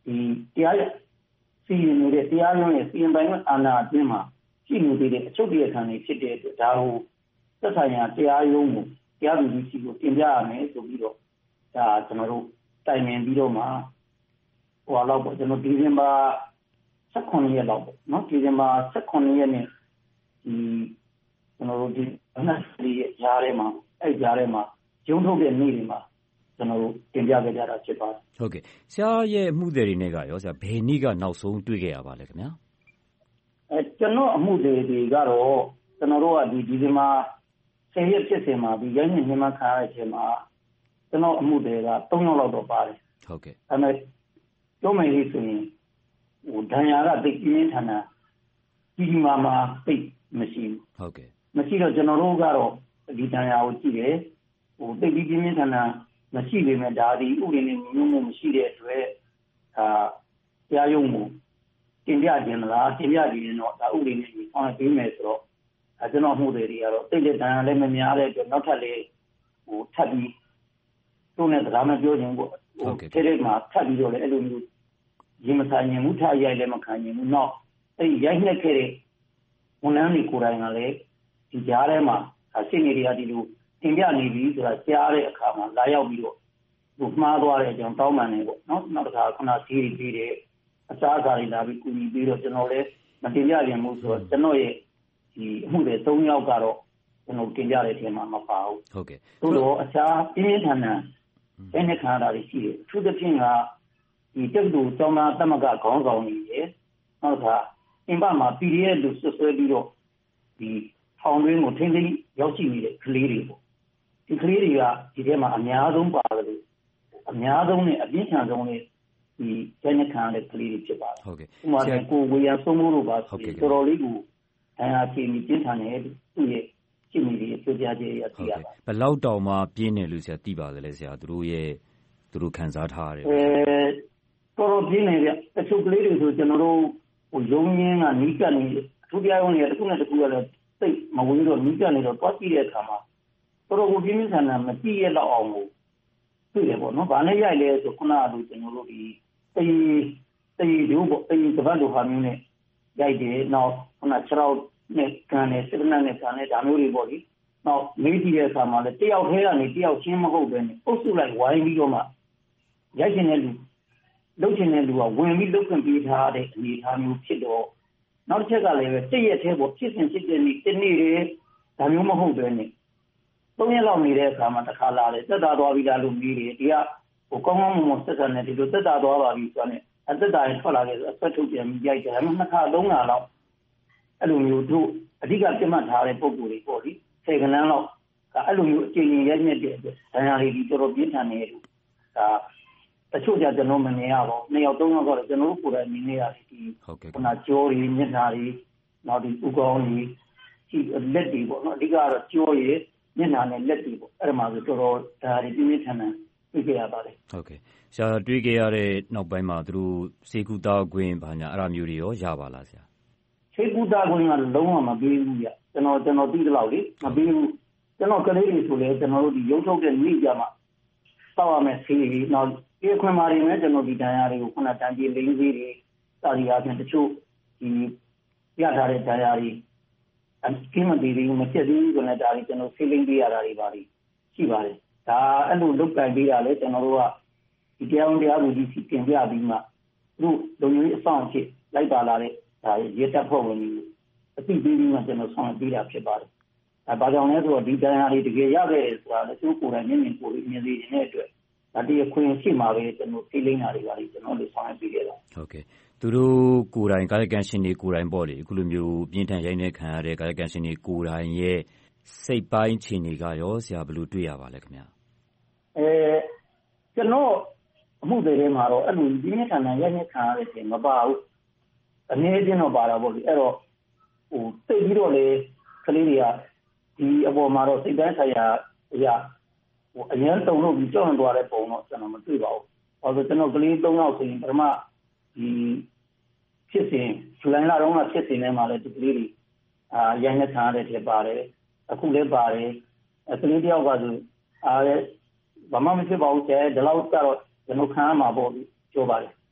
ဒီတရားစီရင်နေတဲ့တရားရုံးရဲ့စီရင်ပိုင်ခွင့်အာဏာအတွင်းမှာရှိနေသေးတဲ့အချုပ်တရားခံတွေဖြစ်တဲ့အတွက်ဒါကိုသက်ဆိုင်ရာတရားရုံးကိုတရားသူကြီးစီကိုတင်ပြရမယ်ဆိုပြီးတော့ဒါကျွန်တော်တို့တိုင်ပင်ပြီးတော့မှဟိုလောက်ပေါ့ကျွန်တော်ဒီဇင်ဘာ十九ရက်လောက်ပေါ့နော်ဒီဇင်ဘာ十九ရက်နေ့ဒီကျွန်တော်တို့ဒီအနာစီရဲ့ဂျားထဲမှာအဲ့ဂျားထဲမှာကျုံထုတ်တဲ့နေ့တွေမှာကျွန်တော်တို့တင်ပြခဲ့ကြတာဖြစ်ပါတယ်ဟုတ်ကဲ့ဆရာရဲ့အမှုတွေတွေကရောဆရာဘယ်နေ့ကနောက်ဆုံးတွေ့ခဲ့ရပါလဲခင်ဗျာအဲကျွန်တော်အမှုတွေတွေကတော့ကျွန်တော်တို့ကဒီဒီဇင်ဘာဆယ်ရက်ဖြစ်စဉ်မှာဒီရိုင်းနေညမခါရခြင်းမှာကျွန်တော်အမှုတွေကသုံးယောက်လောက်တော့ပါတယ်ဟုတ်ကဲ့အဲမဲ့ပြောမယ်လို့ဆိုရင်ဟိုဒဏ်ရာကသိပြင်းထန်တာဒီမှာမှာသိမရှိဘူးဟုတ်ကဲ့မရှိတော့ကျွန်တော်တို့ကတော့ဒီဒဏ်ရာကိုကြည့်တယ်ဟိုသိပြင်းပြင်းထန်တာမရှိပေမဲ့ဒါဒီဥပဒေနဲ့ညီညွတ်မှုမရှိတဲ့အတွက်အာတရားရုံးကိုတင်ပြခြင်းလားတင်ပြကြရင်တော့ဒါဥပဒေနဲ့ညီဆောင်ရွက်ပေးမယ်ဆိုတော့အဲကျွန်တော်မှုတွေတွေကတော့သိတဲ့ဒဏ်ရာလည်းမများတဲ့အတွက်နောက်ထပ်လေးဟိုထပ်ပြီးတို့နဲ့တရားမပြောခြင်းပေါ့ဟိုထဲထဲမှာထပ်ပြီးတော့လည်းအဲ့လိုမျိုးရင်မဆိုင်ရင်မူထရိုက်လည်းမခံရင်ဘူးတော့အဲ့ရိုက်နှက်ခဲ့တဲ့ဝန်ထမ်းတွေကိုယ်တိုင်ကလည်းဒီကြားထဲမှာအရှင်းနေတွေကဒီလိုတင်ပြနေပြီဆိုတာကြားတဲ့အခါမှာလာရောက်ပြီးတော့သူမှားသွားတဲ့အကြောင်းတောင်းပန်နေပေါ့နော်နောက်တစ်ခါခုနစီးပြီးတဲ့အစားအစာတွေလာပြီးကူညီပြီးတော့ကျွန်တော်လည်းမတင်ပြရင်ဘူးဆိုတော့ကျွန်တော်ရဲ့ဒီအမှုတွေသုံးယောက်ကတော့ကျွန်တော်တင်ပြတဲ့အချိန်မှာမပါဘူးဟုတ်ကဲ့သို့တော့အခြားပြင်းပြင်းထန်ထန်တဲ့နေခါတာတွေရှိတယ်အထူးသဖြင့်ကဒီတက်တူကျောင်းသားသမဂ္ဂခေါင်းဆောင်တွေရဲ့နောက်တစ်ခါအင်ပါမှာ ပီ ဒီ အက်ဖ် လို့ဆွဆွဲပြီးတော့ဒီဖောင်ရင်းကိုထိန်းသိမ်းရောက်ရှိနေတဲ့ကလေးတွေပေါ့ဒီကလေးတွေကဒီထဲမှာအများဆုံးပါတယ်လို့အများဆုံးနဲ့အပြင်းထန်ဆုံးနဲ့ဒီကျန်းခံတဲ့ကလေးတွေဖြစ်ပါတယ်ဟုတ်ကဲ့ဥပမာကိုဝေယံဆုံးမိုးတို့ပါဆိုတော်တော်လေးကိုအဲအချိန်ကြီးကျင်းထန်တဲ့သူ့ရဲ့ရှင်းနေရဲ့ပြောပြချက်ရသိရပါဘယ်လောက်တောင်မှပြင်းတယ်လို့ဆရာသိပါသလဲဆရာသူတို့ရဲ့သူတို့ခံစားထားရတယ်အဲတော်တော်ပြင်းနေတယ်တချို့ကလေးတွေဆိုကျွန်တော်တို့ဟိုရုံးရင်းကနီးကပ်နေအထူးပြရုံးတွေတစ်ခုနဲ့တစ်ခုကလည်းသိမဝေးတော့နီးကပ်နေတော့တွားကြည့်တဲ့အခါမှာတော်တော်ကိုပြင်းပြင်းထန်ထန်မကြည့်ရတော့အောင်ကိုတွေ့တယ်ပေါ့နော်။ဘာနဲ့ရိုက်လဲဆိုခုနကလိုကျွန်တော်တို့ဒီတေးတေးတို့ပေါ့တေးကပတ်လိုဟာမျိုးနဲ့ရိုက်တယ်နောက်ခုနခြေထောက်နဲ့ကန်နဲ့စစ်နက်နဲ့ကန်နဲ့ဒါမျိုးတွေပေါ့လေ။နောက်မေးကြည့်တဲ့အခါမှာလည်းတယောက်ထဲကနေတယောက်ချင်းမဟုတ်ဘဲနဲ့အုပ်စုလိုက်ဝိုင်းပြီးတော့မှရိုက်ချင်တဲ့လူလှုပ်ချင်တဲ့လူကဝင်ပြီးလှုပ်ခွင့်ပေးထားတဲ့အနေအထားမျိုးဖြစ်တော့နောက်တစ်ချက်ကလည်းပဲတည့်ရက်သေးပေါ့ဖြစ်စဉ်ဖြစ်တဲ့နေ့တနေ့တွေဒါမျိုးမဟုတ်ဘဲနဲ့သုံးရက်လောက်နေတဲ့အခါမှာတစ်ခါလာတယ်တက်တာသွားပြီလားလို့မေးတယ်ဒီကဟိုကောင်းကောင်းမွန်မွန်ဆက်ဆံနေဒီလိုတက်တာသွားပါပြီဆိုတော့အသက်တာရင်ထွက်လာတယ်ဆိုအဆက်ထုတ်ပြန်ပြီးရိုက်တယ်ဒါမှနှစ်ခါသုံးခါလောက်အဲ့လိုမျိုးတို့အဓိကပြတ်မှတ်ထားတဲ့ပုံစံတွေပေါ့လေဆယ်ကနန်းလောက်အဲ့လိုမျိုးအချိန်ကြီးရိုက်နေတဲ့အတွက်ဒဏ်ရာတွေဒီတော်တော်ပြင်းထန်နေတယ်လို့ဒါတချို့ကြကျွန်တော်မနေရပါဘူးနှစ်ယောက်သုံးယောက်ကတော့ကျွန်တော်တို့ကိုယ်တိုင်နေနေရတယ်ဒီခုနကြောတွေမျက်နှာတွေနောက်ဒီဥကောင်းတွေဒီလက်တွေပေါ့နော်အဓိကတော့ကြောရည်မျက်နှာနဲ့လက်တွေပေါ့အဲ့ဒါမှဆိုတော်တော်ဒါတွေပြင်းပြင်းထန်ထန်တွေ့ကြရပါတယ်ဟုတ်ကဲ့ဆရာတွေ့ကြရတဲ့နောက်ပိုင်းမှာသူတို့စေကူတာခွင့်ဘာညာအဲ့လိုမျိုးတွေရောရပါလားဆရာစေကူတာခွင့်ကလုံးဝမပေးဘူးဗျကျွန်တော်ကျွန်တော်သိတဲ့လောက်လေမပေးဘူးကျွန်တော်ကလေးတွေဆိုလေကျွန်တော်တို့ဒီရုပ်ထုတ်တဲ့နေ့ကြမှာတောက်ရမယ်ဆေးတွေနောက်ဒီခွင့်မာတွေနဲ့ကျွန်တော်ဒီတန်ရာတွေကိုခုနတန်ကြီးလိမ့်သေးတွေစာရီအပြင်တချို့ဒီရထားတဲ့တန်ရာတွေအကင်းမသေးဘူးမချက်သေးဘူးဆိုတော့ဒါတွေကျွန်တော်ဆေးလိမ့်ပေးရတာတွေပါလိရှိပါတယ်ဒါအဲ့လိုလုတ်ကန်ပေးတာလေကျွန်တော်တို့ကဒီတရားဝင်တရားသူကြီးစီတင်ပြပြီးမှသူတို့လုံကြီးအဆောင်ဖြစ်လိုက်ပါလာတဲ့ဒါရေတပ်ဖွဲ့ဝင်တွေအသိပေးပြီးမှကျွန်တော်ဆောင်ပေးတာဖြစ်ပါတယ်အဲဘာကြောင့်လဲဆိုတော့ဒီတန်ရာတွေတကယ်ရခဲ့တယ်ဆိုတာလည်းသူကိုယ်တိုင်မျက်မြင်ကိုယ်မြင်သိနေတဲ့အတွက်ဒါတည်းခွင့်ရှိမှာပဲကျွန်တော်သိလိမ့်တာတွေပါလိကျွန်တော်တို့ဆောင်ပေးခဲ့တာဟုတ်ကဲ့သူတို့ကိုယ်တိုင်ကာယကံရှင်တွေကိုယ်တိုင်ပေါ့လေအခုလိုမျိုးပြင်းထန်ရိုက်နှက်ခံရတဲ့ကာယကံရှင်တွေကိုယ်တိုင်ရဲ့စိတ်ပိုင်းခြေနေကရောဆရာဘယ်လိုတွေ့ရပါလဲခင်ဗျာအဲကျွန်တော်အမှုတွေထဲမှာတော့အဲ့လိုပြင်းထန်တဲ့ရိုက်နှက်ခံရတဲ့ချိန်မပါဘူးအနေနဲ့ချင်းတော့ပါတာပေါ့လေအဲ့တော့ဟိုသိပြီးတော့လေကလေးတွေကဒီအပေါ်မှာတော့စိတ်တိုင်းဆိုင်ရာအရာဟိုအញ្ញမ်းတုံလို့ပြီးကြောက်သွားတဲ့ပုံတော့ကျွန်တော်မတွေ့ပါဘူး။ဘာလို့ကျွန်တော်ကလေးသုံးယောက်ဆိုရင်ပထမဒီဖြစ်စဉ်ဇူလိုင်လတုန်းကဖြစ်စဉ်ထဲမှာလည်းဒီကလေးတွေအာရိုက်နှက်ထားတဲ့ဖြစ်ပါတယ်။အခုလည်းပါတယ်။ကလေးတယောက်ကဆိုအားလည်းဘာမှမဖြစ်ပါဘူးကျဲဒီလောက်ကတော့ကျွန်တော်ခံရမှာပေါ့ပြောပါတယ်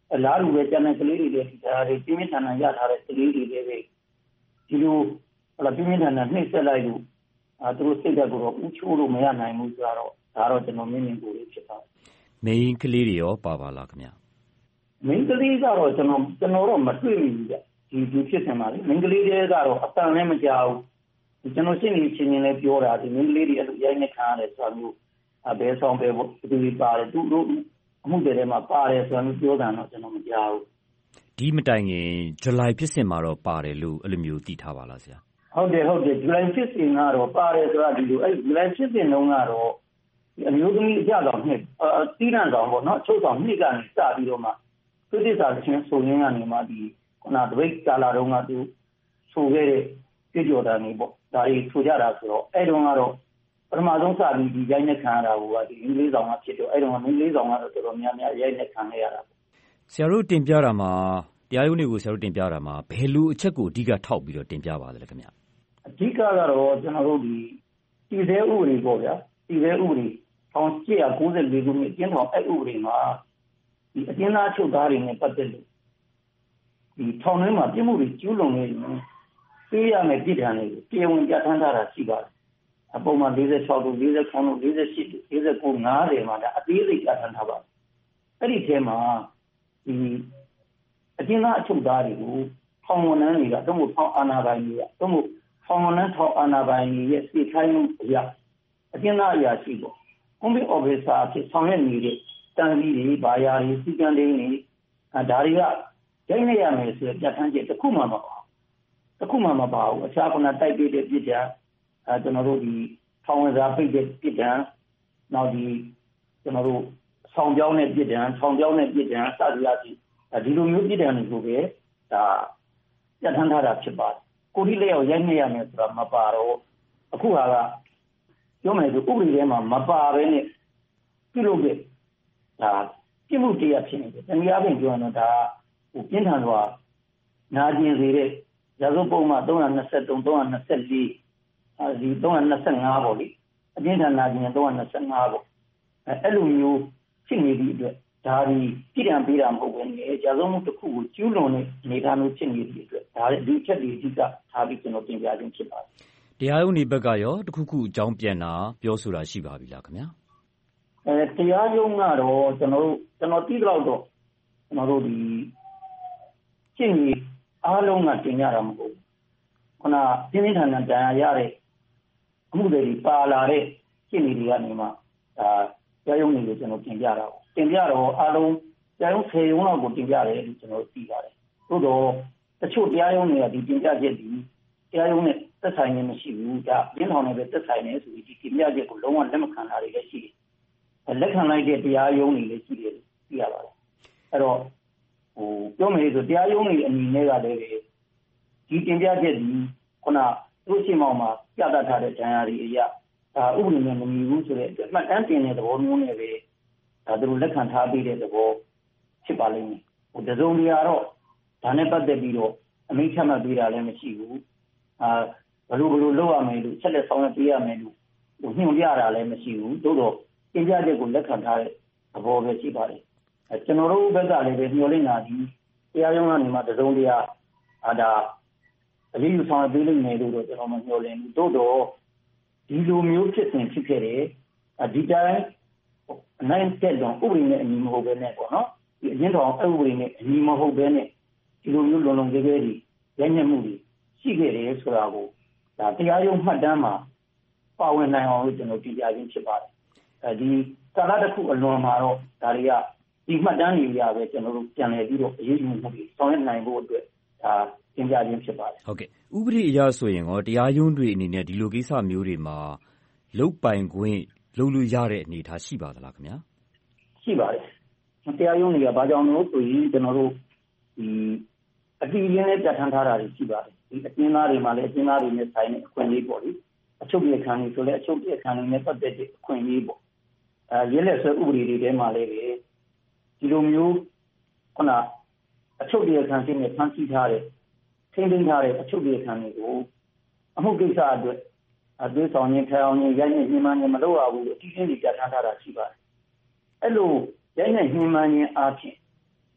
အလားတူပဲကျန်တဲ့ကလေးတွေလည်းဒါတွေပြင်းပြထန်ထန်ရထားတဲ့ကလေးတွေလည်းပဲဒီလိုဟလာပြင်းပြထန်ထန်နှိမ့်ဆက်လိုက်လို့အဲသူတို့စိတ်ဓာတ်ကိုတော့ဥချိုးလို့မရနိုင်ဘူးဆိုတော့ဒါတော့ကျွန်တော်မြင်မြင်ကိုယ်ဖြစ်ပါတယ်။ main ကလေးတွေရောပါပါလားခင်ဗျ။ main ကလေးကတော့ကျွန်တော်ကျွန်တော်တော့မတွေ့မိဘူးဗျ။ဒီဒီဖြစ်နေပါလေ။ main ကလေးတွေကတော့အတန်လည်းမကြောက်ဘူး။ကျွန်တော်ရှင်းနေချင်းချင်းလည်းပြောတာဒီ main ကလေးတွေအဲ့လိုရိုက်နေခံရတယ်ဆိုတာမျိုးအဘဲဆောင်ပဲပေါ့ဒီလိုပါတယ်သူတို့အမှုတွေထဲမှာပါတယ်ဆိုတာမျိုးပြောတာတော့ကျွန်တော်မကြောက်ဘူး။ဒီမတိုင်ခင်ဇူလိုင်ဖြစ်စဉ်မှာတော့ပါတယ်လို့အဲ့လိုမျိုးသိထားပါလားဆရာ။ဟုတ်တယ်ဟုတ်တယ်ဇူလိုင်ဖြစ်စဉ်ကတော့ပါတယ်ဆိုတာဒီလိုအဲ့ဇူလိုင်ဖြစ်စဉ်တုန်းကတော့အမျိုးသမီးအကြဆောင်နှစ်အတီးရန်ဆောင်ပေါ့နော်ချုပ်ဆောင်နှစ်ကနေစပြီးတော့မှသူတိစာချင်းဆိုရင်းကနေမှဒီခုနတပိတ်ကာလာတုန်းကသူဆိုခဲ့တဲ့ကြွကြော်တာနေပေါ့ဒါတွေဆိုကြတာဆိုတော့အဲ့တုန်းကတော့ပထမဆုံးစပြီးဒီရိုက်နှက်ခံရတာကဒီအင်္ဂလိပ်ဆောင်ကဖြစ်တော့အဲ့တုန်းကအင်္ဂလိပ်ဆောင်ကတော့တော်တော်များများရိုက်နှက်ခံရတာပေါ့ဆရာတို့တင်ပြတာမှာတရားရုံးတွေကိုဆရာတို့တင်ပြတာမှာဘယ်လိုအချက်ကိုအဓိကထောက်ပြီးတော့တင်ပြပါသလဲခင်ဗျအဓိကကတော့ကျွန်တော်တို့ဒီဒီသေးဥပဒေပေါ့ဗျာဒီသေးဥပဒေထောင်ကျက်ကို၉၄ခုနှစ်ကျင်းထောင်အဲ့ဥပဒေမှာဒီအကျဉ်းသားချုပ်သားတွေနဲ့ပတ်သက်လို့ဒီထောင်ထဲမှာပြစ်မှုတွေကျူးလွန်နေရင်ပေးရမယ့်ပြည်ထန်တွေကိုတရားဝင်ပြဋ္ဌာန်းထားတာရှိပါတယ်။အပုံမှန်၄၆ခု၄၇ခု၄၈ခု၄၉၅၀မှာဒါအသေးစိတ်ပြဋ္ဌာန်းထားပါတယ်။အဲ့ဒီထဲမှာဒီအကျဉ်းသားအချုပ်သားတွေကိုထောင်ဝန်ထမ်းတွေကသုံးဖို့ထောင်အာဏာပိုင်တွေကသုံးဖို့ထောင်ဝန်ထမ်းထောင်အာဏာပိုင်တွေရဲ့စိတ်ခိုင်းမှုအရာအကျဉ်းသားအရာရှိပေါ့ကွန်ပျူတာ officer အဖြစ်ဆောင်ရွက်နေတဲ့တန်ကြီးတွေဘာယာတွေစီကံတွေနေဒါတွေကရိုက်နေရမယ်ဆိုတဲ့ပြဋ္ဌာန်းချက်တစ်ခုမှမပါဘူးတစ်ခုမှမပါဘူးအခြားကတိုက်ပေးတဲ့ပြည်တာအဲကျွန်တော်တို့ဒီထောင်ဝင်စားပိတ်တဲ့ပြည်တာနောက်ဒီကျွန်တော်တို့ဆောင်ကြောင်းတဲ့ပြည်တာဆောင်ကြောင်းတဲ့ပြည်တာစသည်အဖြစ်ဒီလိုမျိုးပြည်တာတွေကိုပဲဒါပြဋ္ဌာန်းထားတာဖြစ်ပါတယ်ကိုဒီလေးရောက်ရိုက်နေရမယ်ဆိုတာမပါတော့အခုဟာကပြောမယ်ဆိုဥပဒေထဲမှာမပါဘဲနဲ့ပြုလုပ်တဲ့ဒါပြစ်မှုတရားဖြစ်နေတယ်။တနည်းအားဖြင့်ပြောရင်တော့ဒါဟိုပြင်းထန်စွာနာကျင်စေတဲ့ရာဇဝတ်ပုံမှန်၃၂၃ ၃၂၄အဲဒီ၃၂၅ပေါ့လေအပြင်းထန်နာကျင်၃၂၅ပေါ့အဲအဲ့လိုမျိုးဖြစ်နေသည့်အတွက်ဒါဒီပြည်တံပေးတာမဟုတ်ဘဲနဲ့ရာဇဝတ်မှုတစ်ခုကိုကျူးလွန်တဲ့အနေအထားမျိုးဖြစ်နေသည့်အတွက်ဒါလည်းဒီချက်တွေအဓိကထားပြီးကျွန်တော်တင်ပြခြင်းဖြစ်ပါတယ်။တရားရုံးဒီဘက်ကရောတစ်ခုခုအကြောင်းပြန်တာပြောဆိုတာရှိပါပြီလားခင်ဗျာ။အဲတရားရုံးကတော့ကျွန်တော်တို့ကျွန်တော်သိတော့တော့ကျွန်တော်တို့ဒီရှင်းကြီးအားလုံးကတင်ရတာမဟုတ်ဘူးခုနပြင်းပြထန်ထန်တရားရတဲ့အမှုတွေပါလာတဲ့ရှင်းကြီးတွေကနေမှဒါတရားရုံးတွေကိုကျွန်တော်တင်ပြတာပေါ့တင်ပြတော့အားလုံးတရားရုံးဆယ်ရုံးလောက်ကိုတင်ပြတယ်လို့ကျွန်တော်သိပါတယ်သို့တော့တချို့တရားရုံးတွေကဒီတင်ပြချက်ဒီတရားရုံးနဲ့သက်ဆိုင်နေမရှိဘူးဒါပြင်းထောင်နေပဲသက်ဆိုင်နေဆိုပြီးဒီတင်ပြချက်ကိုလုံးဝလက်မခံတာတွေလည်းရှိတယ်လက်ခံလိုက်တဲ့တရားရုံးတွေလည်းရှိတယ်သိရပါတယ်အဲ့တော့ဟိုပြောမယ်ဆိုတရားရုံးတွေအနေနဲ့ကလည်းဒီတင်ပြချက်ဒီခုနသူ့ရှိမောင်မှာပြသထားတဲ့တရားတွေအရာဒါဥပဒေနဲ့မညီဘူးဆိုတဲ့အတွက်မှတ်တမ်းတင်တဲ့သဘောမျိုးနဲ့ပဲဒါသူတို့လက်ခံထားပြီးတဲ့သဘောဖြစ်ပါလိမ့်မယ်ဟိုတစုံတရာတော့ဒါနဲ့ပတ်သက်ပြီးတော့အမိန့်ချမှတ်ပေးတာလည်းမရှိဘူးအာဘလို့ဘလို့လုပ်ရမယ်လို့ဆက်လက်ဆောင်ရွက်ပေးရမယ်လို့ဟိုညွှန်ပြတာလည်းမရှိဘူးသို့တော့တင်ပြချက်ကိုလက်ခံထားတဲ့သဘောပဲရှိပါတယ်အဲကျွန်တော်တို့ဘက်ကလည်းပဲညှို့လင့်တာဒီတရားရုံးကနေမှတစုံတရာအာဒါအရေးယူဆောင်ရွက်ပေးလိမ့်မယ်လို့တော့ကျွန်တော်မညှို့လင့်ဘူးသို့တော့ဒီလိုမျိုးဖြစ်စဉ်ဖြစ်ခဲ့တယ်ဒီတိုင်းအနိုင်တက်တော့ဥပဒေနဲ့အညီမဟုတ်ဘဲနဲ့ပေါ့နော်ဒီအရင်တော့ဥပဒေနဲ့အညီမဟုတ်ဘဲနဲ့ဒီလိုမျိုးလုံလုံကြဲကြဲဒီရညှက်မှုတွေရှိခဲ့တယ်ဆိုတာကိုဒါတရားရုံးမှတ်တမ်းမှာပါဝင်နိုင်အောင်လို့ကျွန်တော်ပြပြခြင်းဖြစ်ပါတယ်အဲဒီကာလတစ်ခုအလွန်မှာတော့ဒါတွေကဒီမှတ်တမ်းတွေရပဲကျွန်တော်တို့ပြန်လည်ပြီးတော့အရေးယူမှုတွေဆောင်ရွက်နိုင်ဖို့အတွက်ဒါတင်ပြခြင်းဖြစ်ပါတယ်ဟုတ်ကဲ့ဥပဒေအရဆိုရင်ရောတရားရုံးတွေအနေနဲ့ဒီလိုကိစ္စမျိုးတွေမှာလုတ်ပိုင်ခွင့်လုပ်လို့ရတဲ့အနေအထားရှိပါသလားခင်ဗျာရှိပါတယ်တရားရုံးတွေကဘာကြောင့်လို့ဆိုရင်ကျွန်တော်တို့ဒီအတိအကျနဲ့ပြဋ္ဌာန်းထားတာတွေရှိပါတယ်ဒီအကျဉ်းသားတွေမှာလည်းအကျဉ်းသားတွေနဲ့ဆိုင်တဲ့အခွင့်အရေးပေါ့လေအချုပ်ပြေခံနေဆိုလည်းအချုပ်ပြေခံနေနဲ့ပတ်သက်တဲ့အခွင့်အရေးပေါ့အဲရဲလက်ဆွဲဥပဒေတွေထဲမှာလည်းဒီလိုမျိုးခုနအချုပ်ပြေခံခြင်းနဲ့ဖမ်းဆီးထားတဲ့ထိန်းသိမ်းထားတဲ့အချုပ်ပြေခံတွေကိုအမှုကိစ္စအတွက်အသွေးဆောင်ခြင်းထောင်ခြင်းရိုက်နှက်ညှဉ်းပန်းခြင်းမလုပ်ရဘူးလို့အတိအကျပြဋ္ဌာန်းထားတာရှိပါတယ်အဲ့လိုရိုက်နှက်ညှဉ်းပန်းခြင်းအပြင်ဒီ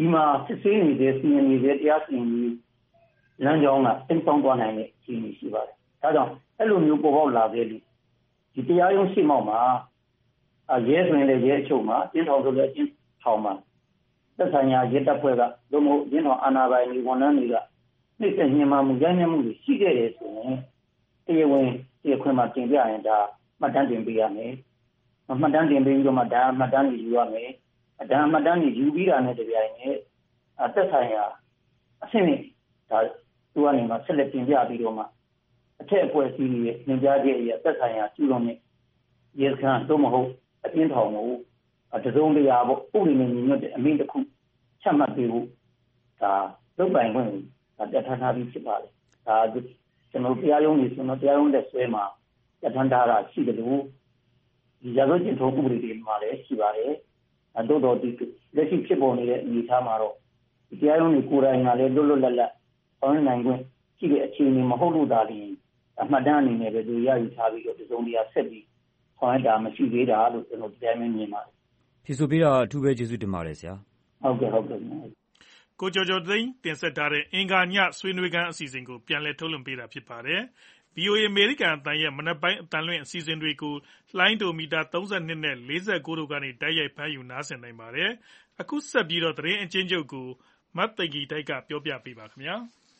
ဒီမှာစစ်ဆေးနေတဲ့စီရင်နေတဲ့တရားစီရင်ရေးလမ်းကြောင်းကတိမ်ပေါင်းသွားနိုင်တဲ့အခြေအနေရှိပါတယ်။ဒါကြောင့်အဲ့လိုမျိုးပေါ်ပေါက်လာခဲ့လို့ဒီတရားရုံးရှိမှောက်မှာရဲဆိုရင်လည်းရဲအချုပ်မှာကျင်းထောင်ဆိုလည်းကျင်းထောင်မှာသက်ဆိုင်ရာရဲတပ်ဖွဲ့ကတို့မို့ကျင်းထောင်အာဏာပိုင်တွေဝန်ထမ်းတွေကနှိမ့်ဆက်ညှဉ်းပန်းမှုရိုက်နှက်မှုတွေရှိခဲ့တယ်ဆိုရင်တရားဝင်တရားခွင်မှာတင်ပြရင်ဒါမှတ်တမ်းတင်ပေးရမယ်။မှတ်တမ်းတင်ပေးပြီးတော့မှဒါမှတ်တမ်းယူရမယ်။ဒါမှတ်တမ်းယူပြီးတာနဲ့တပြိုင်နက်သက်ဆိုင်ရာအဆင့်နဲ့ဒါသူကနေမှဆက်လက်တင်ပြပြီးတော့မှအထက်အဖွဲ့အစည်းရဲ့ညွှန်ကြားချက်အရသက်ဆိုင်ရာကျူးလွန်တဲ့ရဲစခန်းသို့မဟုတ်အကျဉ်းထောင်ကိုတစုံတရာပေါ့ဥပဒေနဲ့ညီညွတ်တဲ့အမိန့်တစ်ခုချမှတ်ပေးဖို့ဒါလုပ်ပိုင်ခွင့်ဒါပြဋ္ဌာန်းထားပြီးဖြစ်ပါလေဒါကျွန်တော်တရားရုံးကြီးကျွန်တော်တရားရုံးလက်ဆွဲမှာပြဋ္ဌာန်းထားတာရှိတယ်လို့ဒီရာဇဝတ်ကျင့်ထုံးဥပဒေတွေမှာလည်းရှိပါတယ်အဲတို့တော့ဒီလက်ရှိဖြစ်ပေါ်နေတဲ့အနေအထားမှာတော့ဒီတရားရုံးကြီးကိုယ်တိုင်ကလည်းလွတ်လွတ်လပ်လပ်ဆောင်ရွက်နိုင်ခွင့်ရှိတဲ့အခြေအနေမဟုတ်လို့ဒါလျှင်အမှတ်တမ်းအနေနဲ့ပဲသူရယူထားပြီးတော့တစုံတရာဆက်ပြီးဆောင်ရွက်တာမရှိသေးတာလို့ကျွန်တော်တရားမမြင်ပါတယ်ဖြေဆိုပေးတာအထူးပဲကျေးဇူးတင်ပါတယ်ဆရာဟုတ်ကဲ့ဟုတ်ကဲ့ကိုကျော်ကျော်သိန်းတင်ဆက်ထားတဲ့အင်္ဂါညဆွေးနွေးခန်းအစီအစဉ်ကိုပြန်လည်ထုတ်လွှင့်ပေးတာဖြစ်ပါတယ် ဗွီအိုအေ အမေရိကန်အသံရဲ့မနက်ပိုင်းအသံလွှင့်အစီအစဉ်တွေကိုလိုင်းဒိုမီတာသုံး၂နဲ့၄၉တို့ကနေတိုက်ရိုက်ဖမ်းယူနားဆင်နိုင်ပါတယ်အခုဆက်ပြီးတော့သတင်းအချင်းချုပ်ကိုမတ်သိဂီတိုက်ကပြောပြပေးပါခင်ဗျာ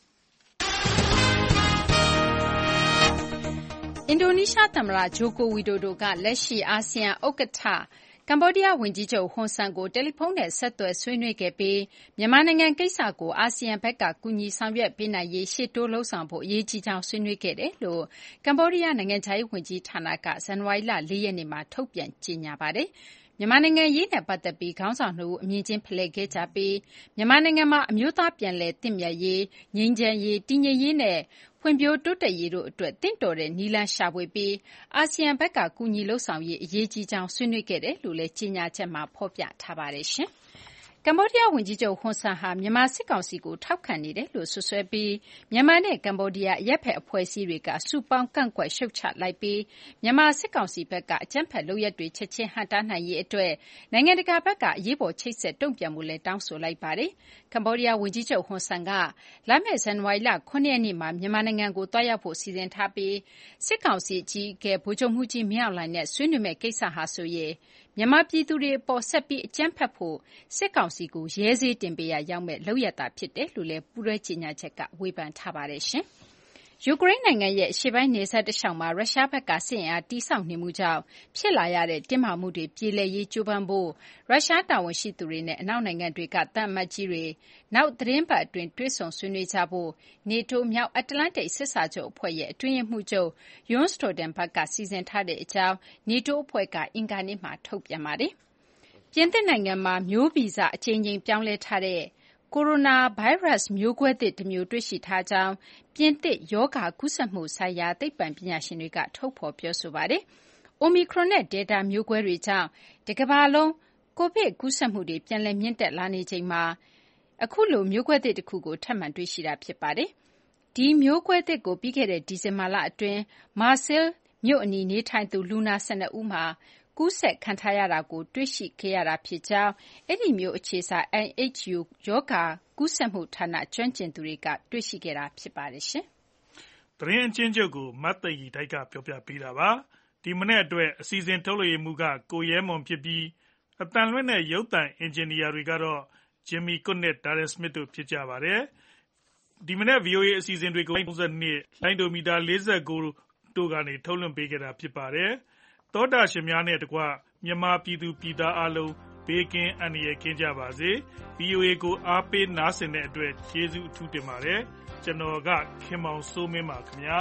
အင်ဒိုနီးရှားသမ္မတဂျိုကိုဝီဒိုဒိုကလက်ရှိအာဆီယံဥက္ကဋ္ဌကမ္ဘောဒီးယားဝန်ကြီးချုပ်ဟွန်ဆန်ကိုတယ်လီဖုန်းနဲ့ဆက်သွယ်ဆွေးနွေးခဲ့ပြီးမြန်မာနိုင်ငံကိစ္စကိုအာဆီယံဘက်ကကူညီဆောင်ရွက်ပေးနိုင်ရေးရှေ့တိုးလုပ်ဆောင်ဖို့အရေးကြီးကြောင်းဆွေးနွေးခဲ့တယ်လို့ကမ္ဘောဒီးယားနိုင်ငံခြားရေးဝန်ကြီးဌာနကဇန်နဝါရီလ၄ရက်နေ့မှာထုတ်ပြန်ကြေညာပါတယ်မြန်မာနိုင်ငံရေးနဲ့ပတ်သက်ပြီးခေါင်းဆောင်တို့အမြင်ချင်းဖလှယ်ခဲ့ကြပြီးမြန်မာနိုင်ငံမှာအမျိုးသားပြန်လည်သင့်မြတ်ရေးငြိမ်းချမ်းရေးတည်ငြိမ်ရေးနဲ့ဖွံ့ဖြိုးတိုးတက်ရေးတို့အတွက်တင့်တော်တဲ့နည်းလမ်းရှာဖွေပြီးအာဆီယံဘက်ကကူညီလုပ်ဆောင်ရေးအရေးကြီးကြောင်းဆွေးနွေးခဲ့တယ်လို့လည်းကြေညာချက်မှာဖော်ပြထားပါတယ်ရှင်။ကမ္ဘောဒီးယားဝန်ကြီးချုပ်ဟွန်ဆန်ဟာမြန်မာစစ်ကောင်စီကိုထောက်ခံနေတယ်လို့ဆွဆွဲပြီးမြန်မာနဲ့ကမ္ဘောဒီးယားအရက်ဖက်အဖွဲ့အစည်းတွေကစုပေါင်းကန့်ကွက်ရှုတ်ချလိုက်ပြီးမြန်မာစစ်ကောင်စီဘက်ကအကြမ်းဖက်လုပ်ရက်တွေချက်ချင်းဟန့်တားနိုင်ရေးအတွက်နိုင်ငံတကာဘက်ကအရေးပေါ်ချိတ်ဆက်တုံ့ပြန်မှုလည်းတောင်းဆိုလိုက်ပါတယ်။ကမ္ဘောဒီးယားဝန်ကြီးချုပ်ဟွန်ဆန်ကလာမယ့်ဇန်နဝါရီလခုနှစ်ရက်နေ့မှာမြန်မာနိုင်ငံကိုတွားရောက်ဖို့စီစဉ်ထားပြီးစစ်ကောင်စီအကြီးအကဲဗိုလ်ချုပ်မှုကြီးမင်းအောင်လှိုင်နဲ့ဆွေးနွေးမယ့်ကိစ္စဟာဆိုရင်မြန်မာပြည်သူတွေအပေါ်ဆက်ပြီးအကြမ်းဖက်ဖို့စစ်ကောင်စီကိုရဲဆေးတင်ပေးရရောက်မဲ့လုပ်ရတာဖြစ်တယ်လို့လည်းပူးရဲကြေညာချက်ကဝေဖန်ထားပါတယ်ရှင်။ယူကရိန်းနိုင်ငံရဲ့အရှေ့ပိုင်းနယ်စပ်တလျှောက်မှာရုရှားဘက်ကစစ်အင်အားတိစောက်နေမှုကြောင့်ဖြစ်လာရတဲ့တင်းမာမှုတွေပြေလည်ရေးကြိုးပမ်းဖို့ရုရှားတာဝန်ရှိသူတွေနဲ့အနောက်နိုင်ငံတွေကတန်အမတ်ကြီးတွေနောက်သတင်းပတ်အတွင်းတွေ့ဆုံဆွေးနွေးကြဖို့နေတိုးမြောက်အတ္တလန္တိတ်စစ်စာချုပ်အဖွဲ့ရဲ့အတွင်းရေးမှူးချုပ်ယွန်းစတိုဒန်ဘတ်ကစီစဉ်ထားတဲ့အကြောင်းနေတိုးအဖွဲ့ကအင်္ဂါနေ့မှာထုတ်ပြန်ပါတယ်။ပြင်သစ်နိုင်ငံမှာမျိုးဗီဇအကြိမ်ကြိမ်ပြောင်းလဲထားတဲ့ကိုရိုနာဗိုင်းရပ်စ်မျိုးကွဲသစ်တစ်မျိုးတွေ့ရှိထားကြောင်းပြင်သစ်ရောဂါကူးစက်မှုဆိုင်ရာသိပ္ပံပညာရှင်တွေကထုတ်ဖော်ပြောဆိုပါတယ်။ Omicron နဲ့ Delta မျိုးကွဲတွေကြောင့်တကမ္ဘာလုံးကိုဗစ်ကူးစက်မှုတွေပြန်လည်မြင့်တက်လာနေချိန်မှာအခုလိုမျိုးကွဲသစ်တစ်ခုကိုထပ်မံတွေ့ရှိတာဖြစ်ပါတယ်။ဒီမျိုးကွဲသစ်ကိုပြီးခဲ့တဲ့ဒီဇင်ဘာလအတွင်းမာဆေးမြို့အနီးနေထိုင်သူလူနာ၁၂ဦးမှာကူးစက်ခံထားရတာကိုတွေ့ရှိခဲ့ရတာဖြစ်ကြောင်းအဲ့ဒီမျိုးအခြေစိုက် I H U ယောဂါကူးစက်မှုဌာနကျွမ်းကျင်သူတွေကတွေ့ရှိခဲ့တာဖြစ်ပါတယ်ရှင်။သတင်းအချင်းချုပ်ကိုမတ်သိဂီတိုက်ကပြောပြပေးတာပါ။ဒီမနေ့အတွက်အစီအစဉ်ထုတ်လွှင့်မှုကကိုရဲမွန်ဖြစ်ပြီးအတန်လွင့်တဲ့ရုပ်သံအင်ဂျင်နီယာတွေကတော့ Jimmy Cook နဲ့ Darren Smith တို့ဖြစ်ကြပါတယ်။ဒီမနေ့ ဗွီအိုအေ အစီအစဉ်တွေကိုသုံး၂လိုင်းဒိုမီတာ၄၉တို့ကနေထုတ်လွှင့်ပေးခဲ့တာဖြစ်ပါတယ်။သောတာရှင်များနဲ့တကွမြန်မာပြည်သူပြည်သားအလုံးဘေးကင်းအန္တရာယ်ကင်းကြပါစေ။ ဗွီအိုအေကိုအားပေးနားဆင်တဲ့အတွက်ကျေးဇူးအထူးတင်ပါတယ်။ကျွန်တော်ကခင်မောင်စိုးမင်းပါခင်ဗျာ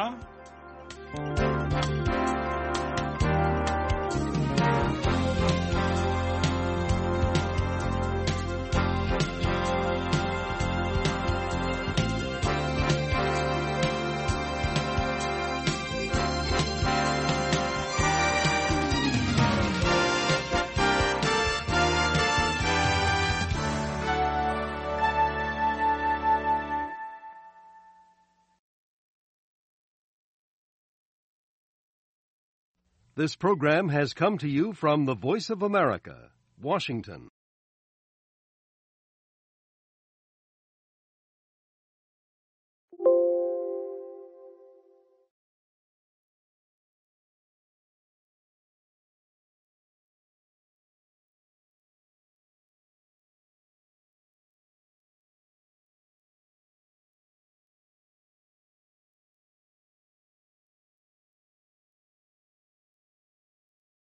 This program has come to you from the Voice of America, Washington.